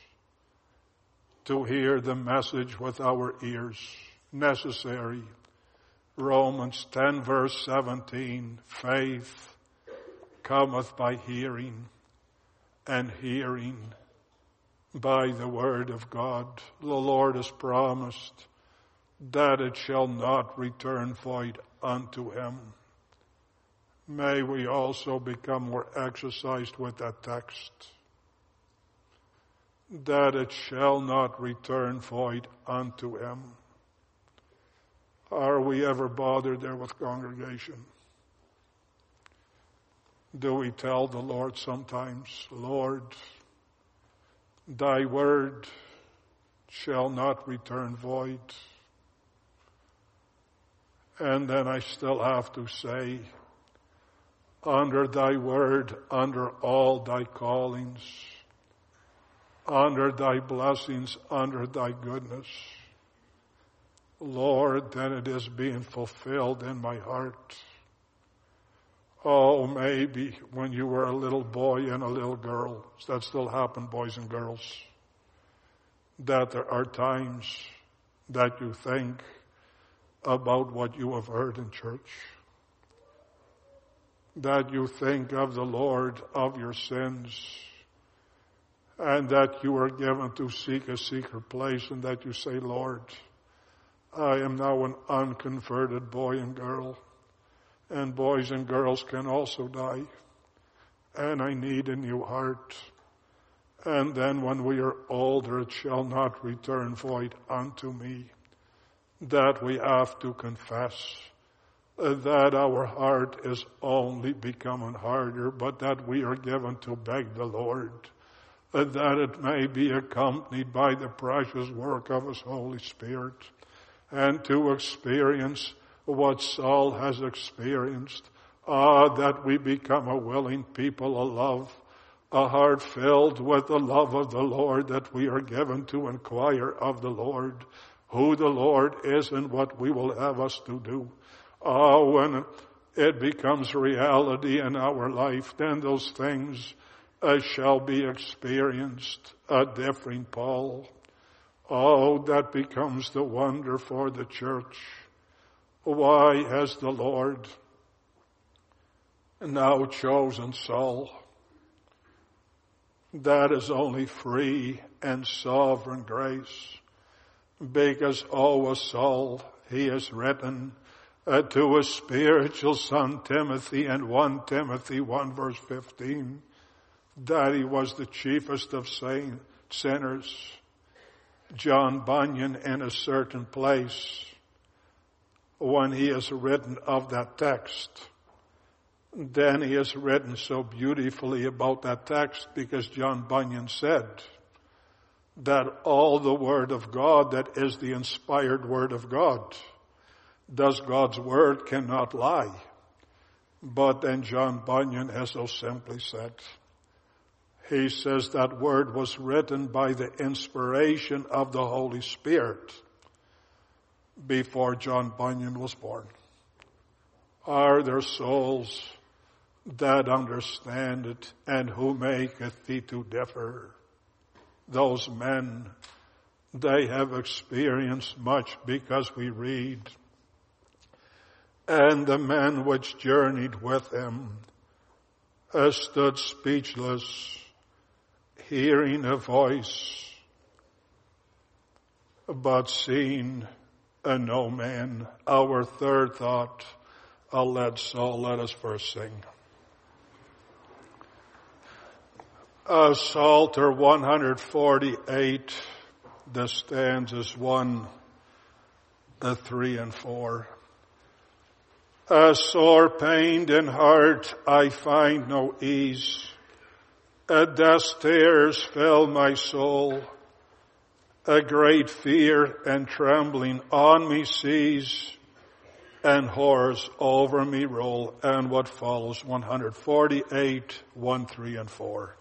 to hear the message with our ears, necessary. Romans 10 verse 17, faith cometh by hearing, and hearing by the word of God. The Lord has promised that it shall not return void unto him. May we also become more exercised with that text, that it shall not return void unto him. Are we ever bothered there with congregation? Do we tell the Lord sometimes, Lord, thy word shall not return void? And then I still have to say, under thy word, under all thy callings, under thy blessings, under thy goodness, Lord, then it is being fulfilled in my heart. Oh, maybe when you were a little boy and a little girl, does that still happen, boys and girls? That there are times that you think about what you have heard in church, that you think of the Lord, of your sins, and that you are given to seek a secret place, and that you say, Lord, I am now an unconverted boy and girl, and boys and girls can also die, and I need a new heart. And then when we are older, it shall not return void unto me. That we have to confess that our heart is only becoming harder, but that we are given to beg the Lord that it may be accompanied by the precious work of his Holy Spirit, and to experience what Saul has experienced, that we become a willing people of love, a heart filled with the love of the Lord, that we are given to inquire of the Lord who the Lord is and what we will have us to do. When it becomes reality in our life, then those things shall be experienced, differing Paul. That becomes the wonder for the church. Why has the Lord now chosen Saul? That is only free and sovereign grace. Because, oh, Saul, he is written to his spiritual son Timothy, and 1 Timothy 1 verse 15, that he was the chiefest of sinners. John Bunyan, in a certain place, when he has written of that text, then he has written so beautifully about that text, because John Bunyan said that all the Word of God, that is the inspired Word of God, thus God's Word cannot lie. But then John Bunyan has so simply said, he says that Word was written by the inspiration of the Holy Spirit before John Bunyan was born. Are there souls that understand it, and who maketh thee to differ? Those men, they have experienced much, because we read, and the men which journeyed with him stood speechless, hearing a voice, but seeing no man. Our third thought, let us first sing. Psalter 148, the stanzas 1, 3 and 4. Sore pained in heart, I find no ease. Death's tears fill my soul. A great fear and trembling on me seize, and horrors over me roll. And what follows, 148, 1, 3 and 4.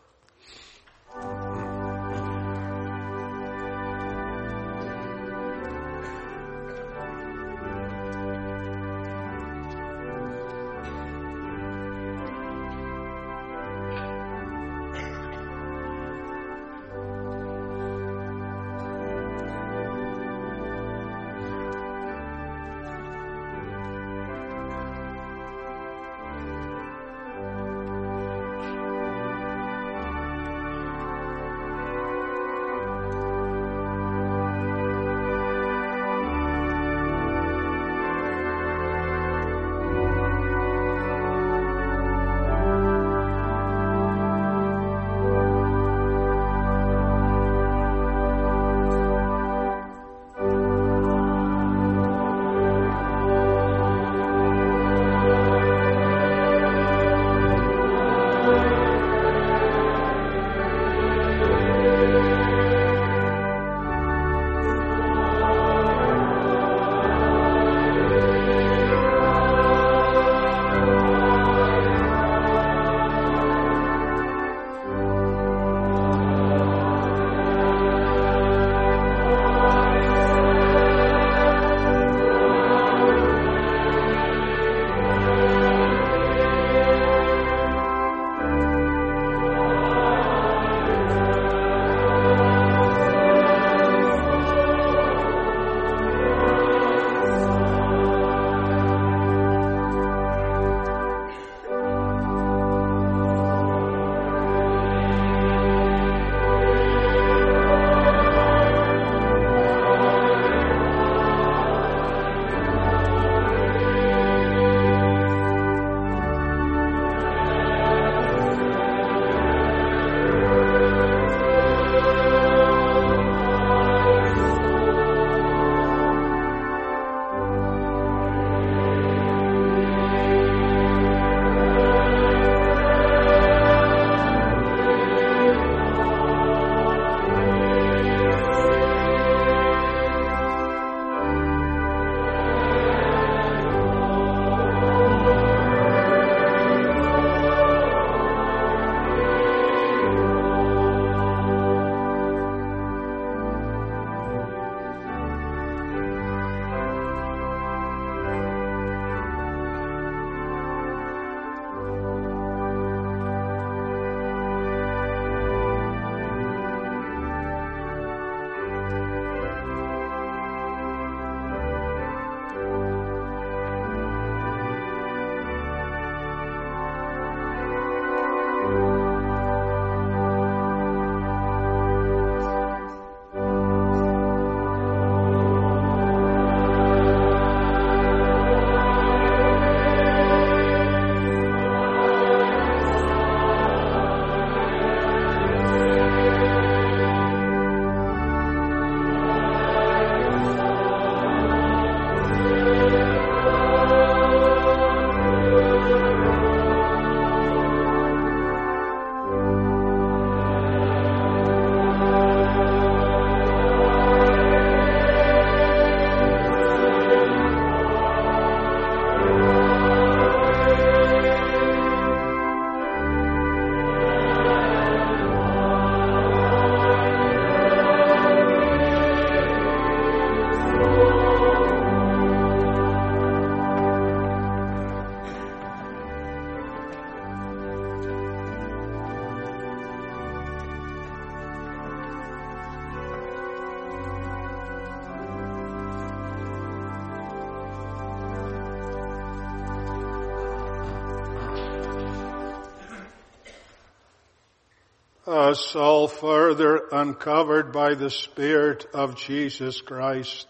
Saul, further uncovered by the Spirit of Jesus Christ,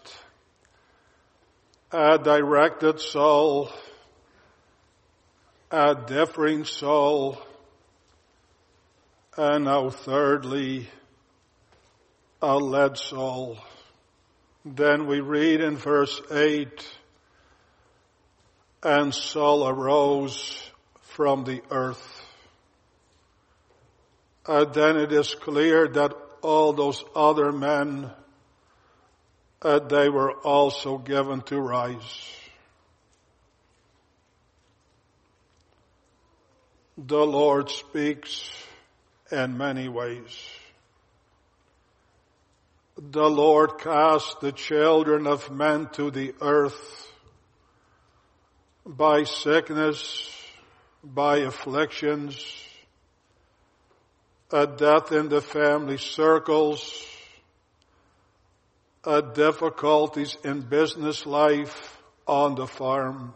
directed Saul, differing Saul, and now thirdly, led Saul. Then we read in verse 8, and Saul arose from the earth. Then it is clear that all those other men, they were also given to rise. The Lord speaks in many ways. The Lord cast the children of men to the earth by sickness, by afflictions, a death in the family circles, difficulties in business life on the farm,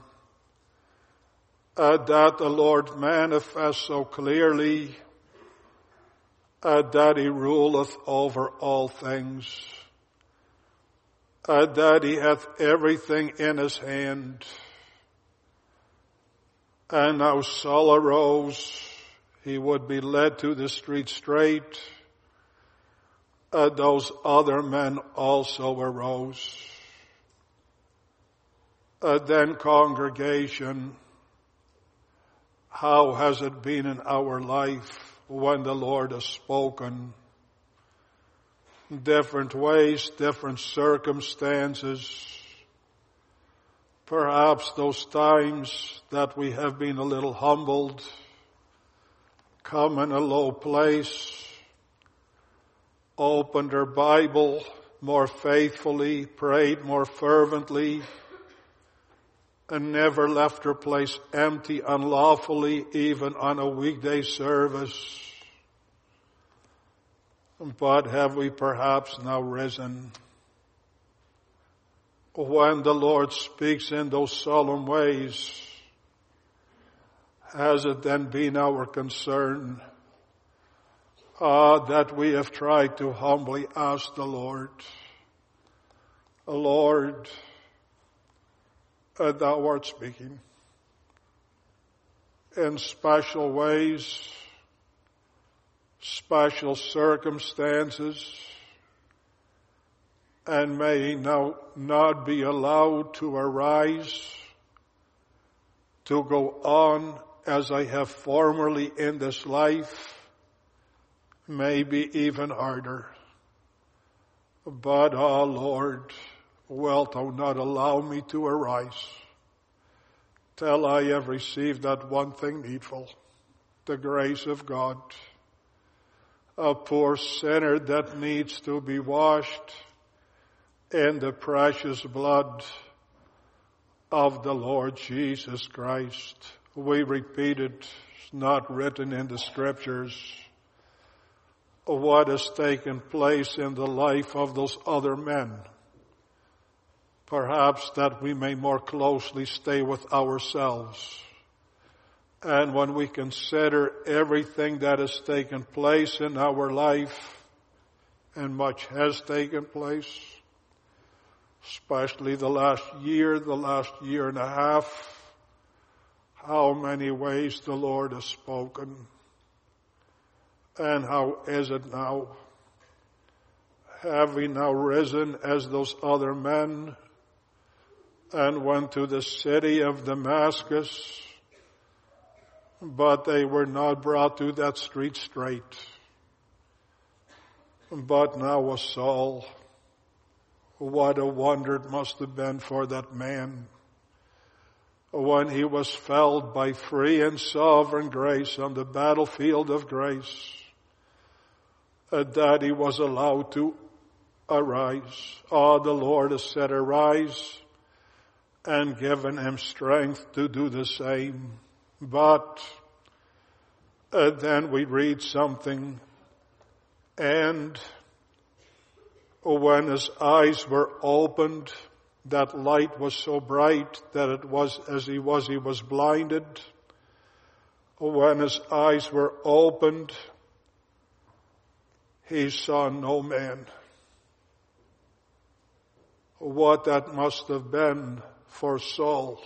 that the Lord manifests so clearly, that He ruleth over all things, that He hath everything in His hand. And now Saul arose. He would be led to the street straight. Those other men also arose. Then congregation, how has it been in our life when the Lord has spoken? Different ways, different circumstances. Perhaps those times that we have been a little humbled, come in a low place, opened our Bible more faithfully, prayed more fervently, and never left our place empty unlawfully, even on a weekday service. But have we perhaps now risen? When the Lord speaks in those solemn ways, has it then been our concern that we have tried to humbly ask the Lord, Lord, Thou art speaking in special ways, special circumstances, and may now not be allowed to arise, to go on as I have formerly in this life, maybe even harder. But, Lord, wilt Thou not allow me to arise till I have received that one thing needful, the grace of God, a poor sinner that needs to be washed in the precious blood of the Lord Jesus Christ. We repeat it, it's not written in the scriptures, what has taken place in the life of those other men. Perhaps that we may more closely stay with ourselves. And when we consider everything that has taken place in our life, and much has taken place, especially the last year and a half, how many ways the Lord has spoken. And how is it now? Have we now risen as those other men and went to the city of Damascus, but they were not brought to that street straight? But now was Saul. What a wonder it must have been for that man when he was felled by free and sovereign grace on the battlefield of grace, that he was allowed to arise. The Lord has said arise and given him strength to do the same. But then we read something, and when his eyes were opened, that light was so bright that it was as he was blinded. When his eyes were opened, he saw no man. What that must have been for Saul,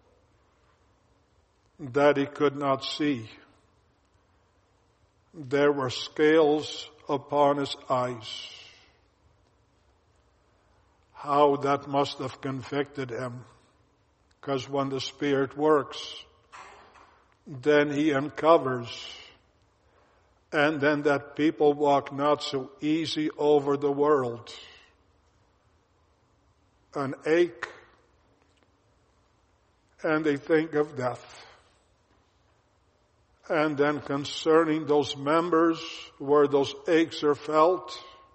that he could not see. There were scales upon his eyes. How that must have convicted him. Because when the Spirit works, then he uncovers. And then that people walk not so easy over the world. An ache, and they think of death. And then concerning those members where those aches are felt,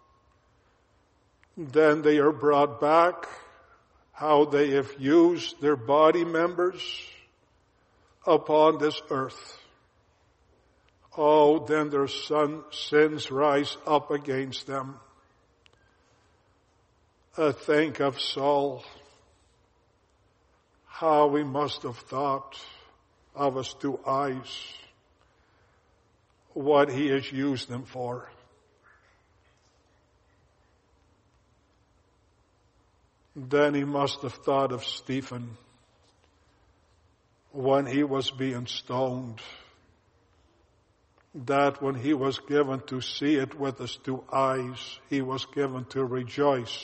then they are brought back, how they have used their body members upon this earth. Oh, then their sins rise up against them. Think of Saul, how he must have thought of his two eyes, what he has used them for. Then he must have thought of Stephen when he was being stoned, that when he was given to see it with his two eyes, he was given to rejoice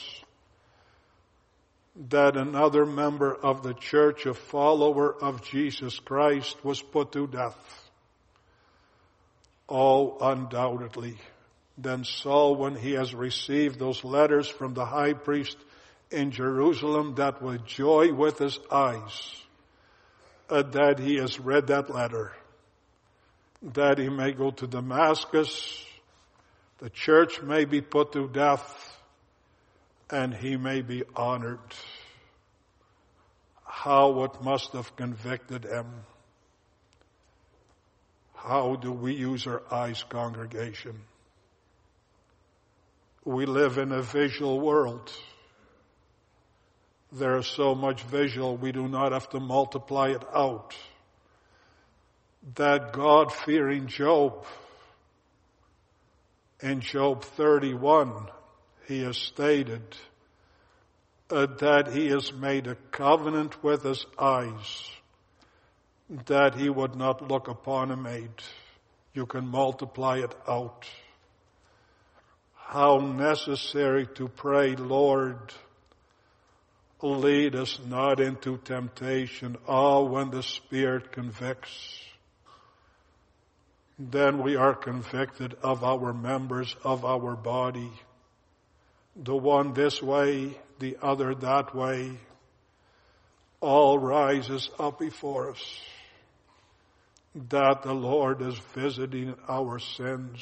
that another member of the church, a follower of Jesus Christ, was put to death. Oh, undoubtedly. Then Saul, when he has received those letters from the high priest in Jerusalem, that with joy with his eyes, that he has read that letter, that he may go to Damascus, the church may be put to death, and he may be honored. How it must have convicted him. How do we use our eyes, congregation? We live in a visual world. There is so much visual, we do not have to multiply it out. That God-fearing Job, in Job 31, he has stated that he has made a covenant with his eyes that he would not look upon a maid. You can multiply it out. How necessary to pray, Lord, lead us not into temptation. Oh, when the Spirit convicts, then we are convicted of our members of our body. The one this way, the other that way, all rises up before us. That the Lord is visiting our sins.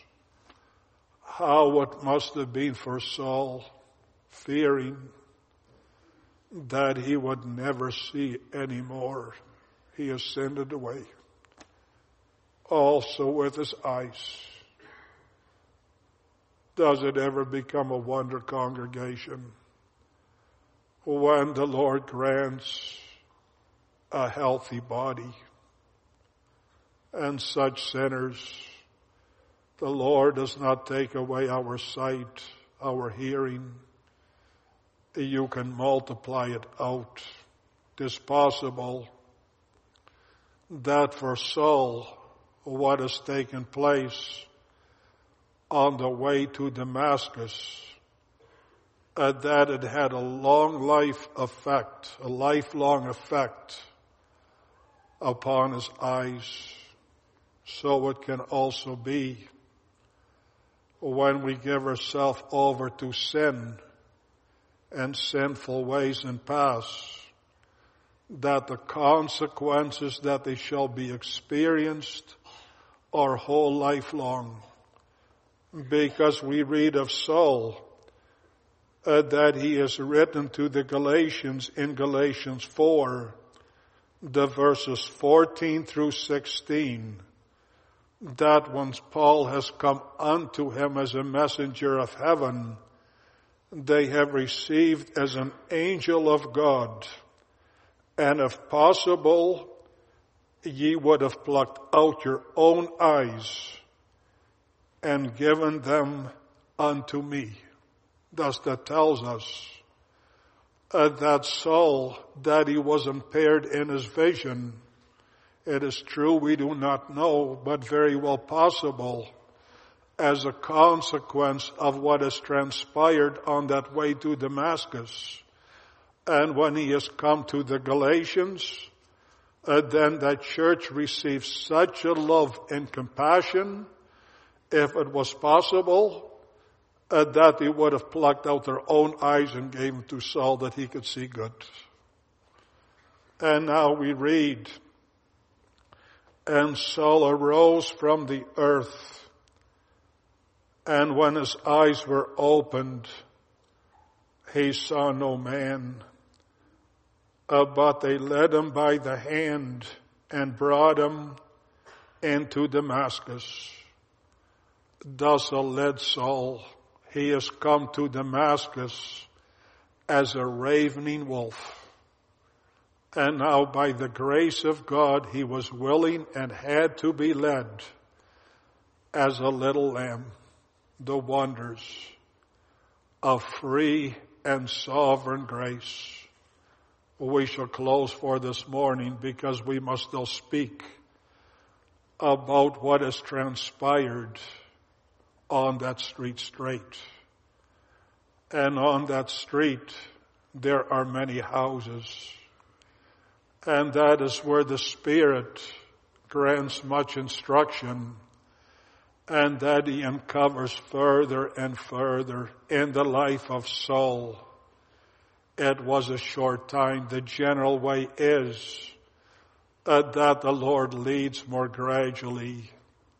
How it must have been for Saul, fearing that he would never see any more. He has sinned it away. Also with his eyes. Does it ever become a wonder, congregation, when the Lord grants a healthy body? And such sinners, the Lord does not take away our sight, our hearing. You can multiply it out. It is possible that for Saul, what has taken place on the way to Damascus, that it had a lifelong effect upon his eyes. So it can also be when we give ourselves over to sin and sinful ways and paths, that the consequences that they shall be experienced are whole lifelong. Because we read of Saul that he is written to the Galatians in Galatians 4, the verses 14 through 16, that once Paul has come unto him as a messenger of heaven, they have received as an angel of God, and if possible, ye would have plucked out your own eyes and given them unto me. Thus that tells us that Saul, that he was impaired in his vision. It is true we do not know, but very well possible as a consequence of what has transpired on that way to Damascus. And when he has come to the Galatians, then that church received such a love and compassion, if it was possible, that they would have plucked out their own eyes and gave them to Saul that he could see good. And now we read, and Saul arose from the earth, and when his eyes were opened, he saw no man. But they led him by the hand and brought him into Damascus. Thus led Saul. He has come to Damascus as a ravening wolf. And now by the grace of God, he was willing and had to be led as a little lamb. The wonders of free and sovereign grace. We shall close for this morning because we must still speak about what has transpired on that street straight. And on that street, there are many houses. And that is where the Spirit grants much instruction, and that he uncovers further and further in the life of Saul. It was a short time. The general way is that the Lord leads more gradually.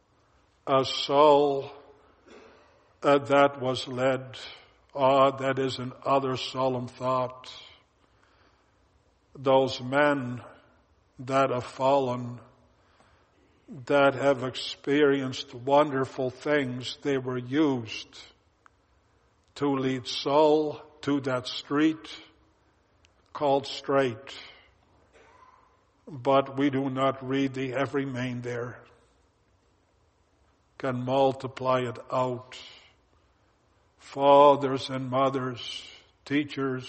Saul, that was led. That is another solemn thought. Those men that have fallen, that have experienced wonderful things, they were used to lead Saul to that street called Straight. But we do not read they have remained there. Can multiply it out. Fathers and mothers, teachers,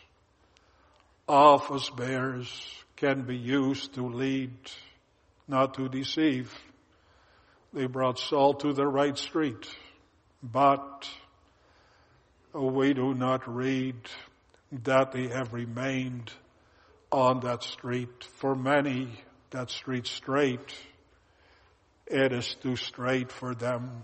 office bearers can be used to lead, not to deceive. They brought Saul to the right street, but we do not read that they have remained on that street. For many, that street straight, it is too straight for them.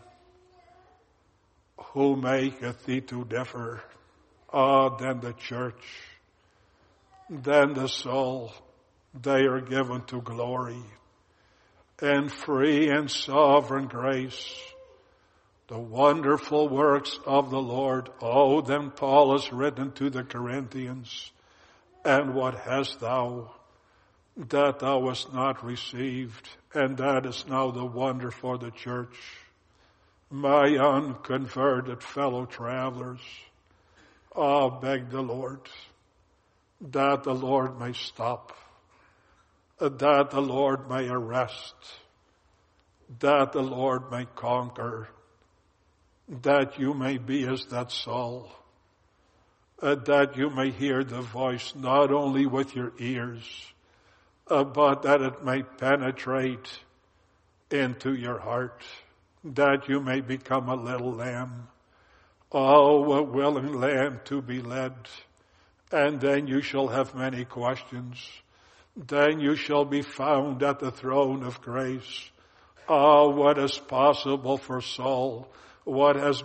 Who maketh thee to differ? Then the church, then the soul, they are given to glory and free and sovereign grace. The wonderful works of the Lord. Oh, then Paul has written to the Corinthians, and what hast thou that thou hast not received? And that is now the wonder for the church. My unconverted fellow travelers, beg the Lord that the Lord may stop, that the Lord may arrest, that the Lord may conquer, that you may be as that Saul, that you may hear the voice not only with your ears, but that it may penetrate into your heart, that you may become a little lamb. Oh, a willing lamb to be led. And then you shall have many questions. Then you shall be found at the throne of grace. Oh, what is possible for Saul? What has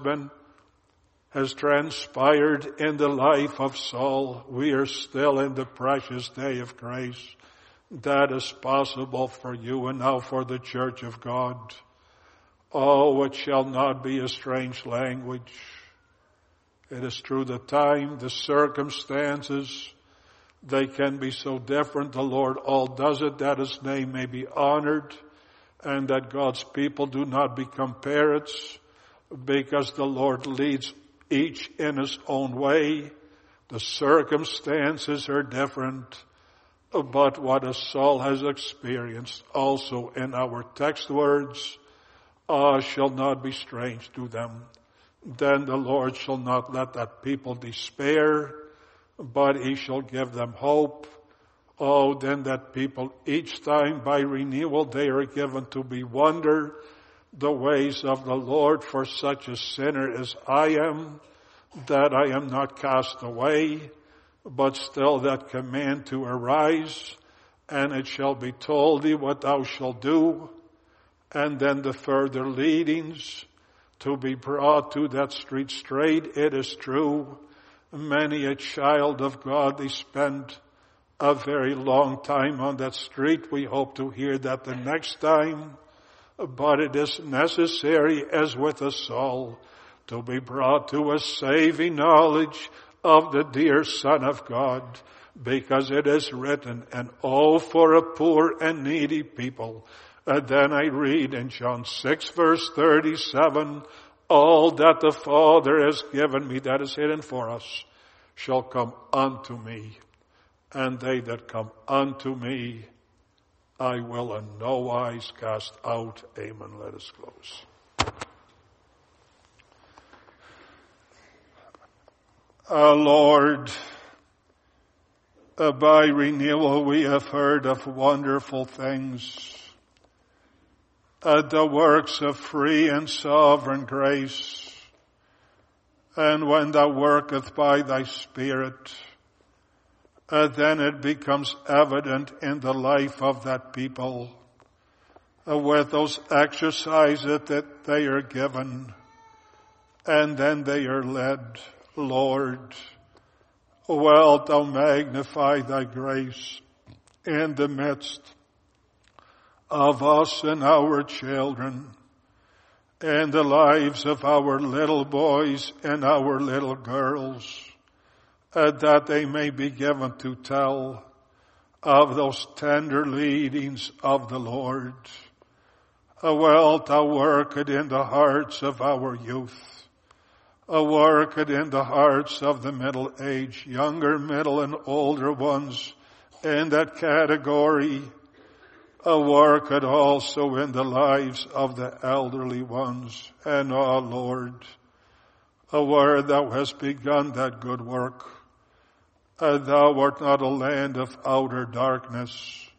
transpired in the life of Saul? We are still in the precious day of grace. That is possible for you and now for the church of God. Oh, it shall not be a strange language. It is true, the time, the circumstances, they can be so different. The Lord all does it that his name may be honored and that God's people do not become parrots, because the Lord leads each in his own way. The circumstances are different, but what Saul has experienced also in our text words, shall not be strange to them. Then the Lord shall not let that people despair, but he shall give them hope. Oh, then that people each time by renewal they are given to bewonder the ways of the Lord, for such a sinner as I am, that I am not cast away, but still that command to arise, and it shall be told thee what thou shalt do. And then the further leadings to be brought to that street straight. It is true, many a child of God, they spend a very long time on that street. We hope to hear that the next time. But it is necessary, as with a soul, to be brought to a saving knowledge of the dear Son of God, because it is written, and oh, for a poor and needy people. And then I read in John 6 verse 37, all that the Father has given me, that is hidden for us, shall come unto me. And they that come unto me, I will in no wise cast out. Amen. Let us close. Lord, by renewal we have heard of wonderful things, the works of free and sovereign grace. And when thou worketh by thy Spirit, then it becomes evident in the life of that people with those exercises that they are given, and then they are led. Lord, wilt thou magnify thy grace in the midst of us and our children, in the lives of our little boys and our little girls, that they may be given to tell of those tender leadings of the Lord. Wilt thou work it in the hearts of our youth, work it in the hearts of the middle age, younger, middle, and older ones in that category, work it also in the lives of the elderly ones. And, Lord, where thou hast begun that good work, thou art not a land of outer darkness.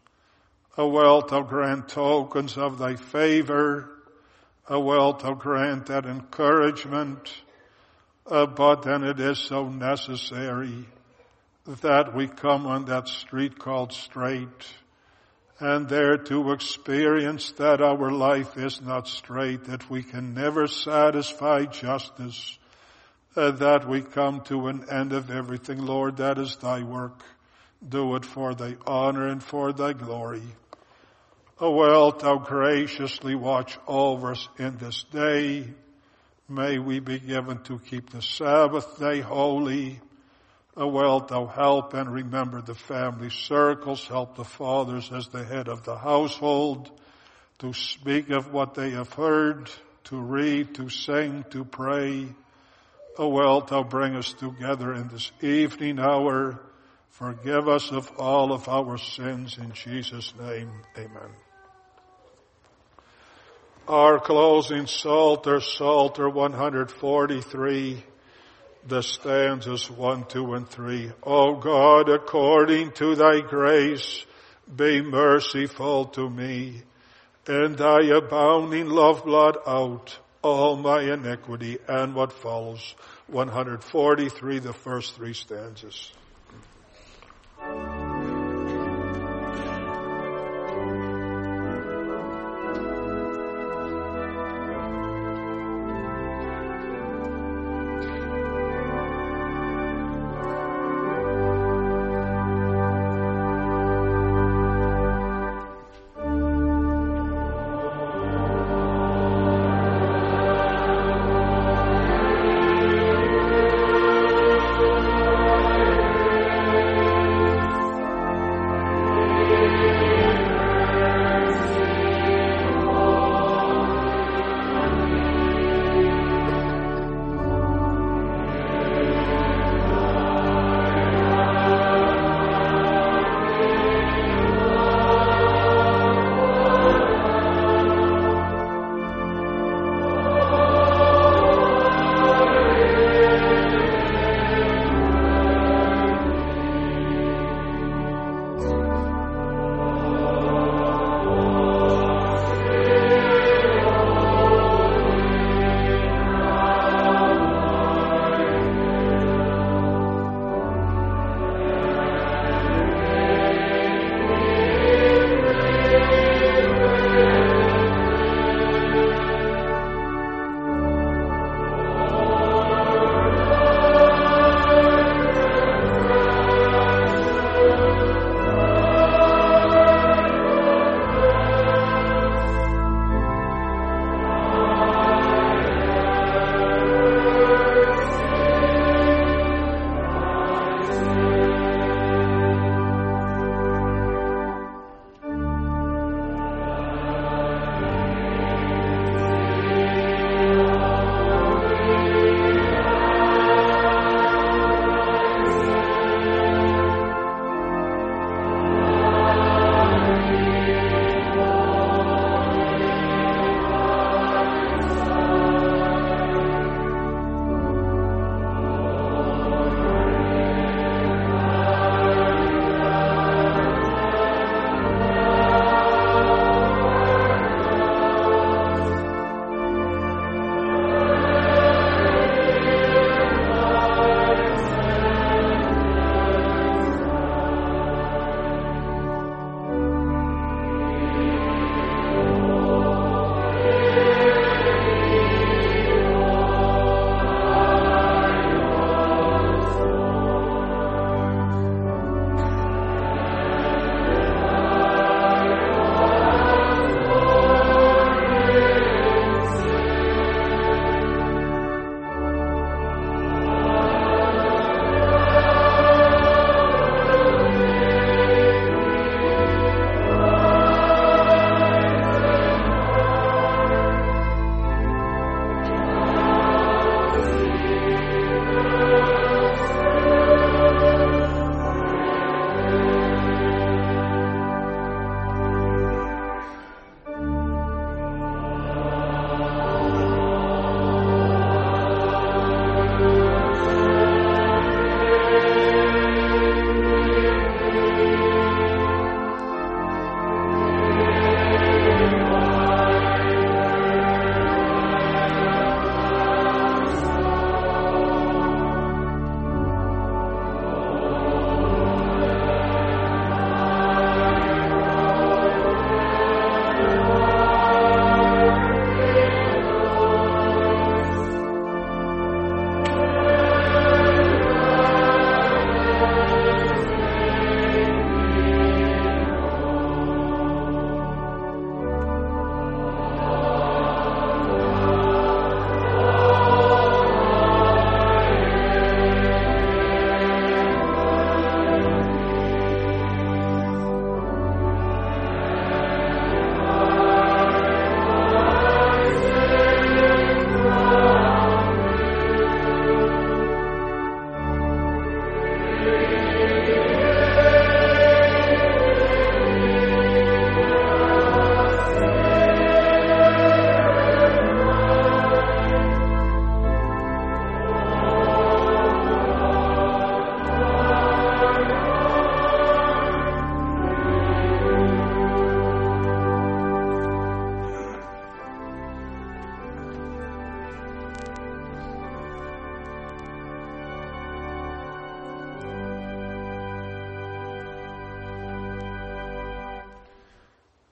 Wilt thou grant tokens of thy favor, wilt thou grant that encouragement, but then it is so necessary that we come on that street called straight, and there to experience that our life is not straight, that we can never satisfy justice, that we come to an end of everything. Lord, that is thy work. Do it for thy honor and for thy glory. Wilt thou graciously watch over us in this day. May we be given to keep the Sabbath day holy. Wilt thou help and remember the family circles, help the fathers as the head of the household to speak of what they have heard, to read, to sing, to pray. Wilt thou bring us together in this evening hour. Forgive us of all of our sins in Jesus' name. Amen. Our closing Psalter, Psalter 143, the stanzas 1, 2, and 3. O God, according to thy grace, be merciful to me. In thy abounding love blot out all my iniquity. And what follows? 143, the first three stanzas.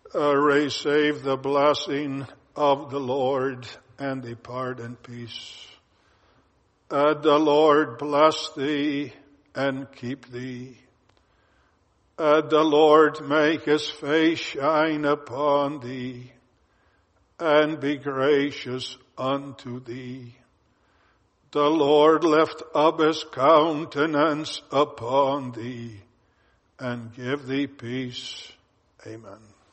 receive the blessing of the Lord and depart in peace. The Lord bless thee and keep thee. The Lord make his face shine upon thee and be gracious unto thee. The Lord lift up his countenance upon thee and give thee peace. Amen.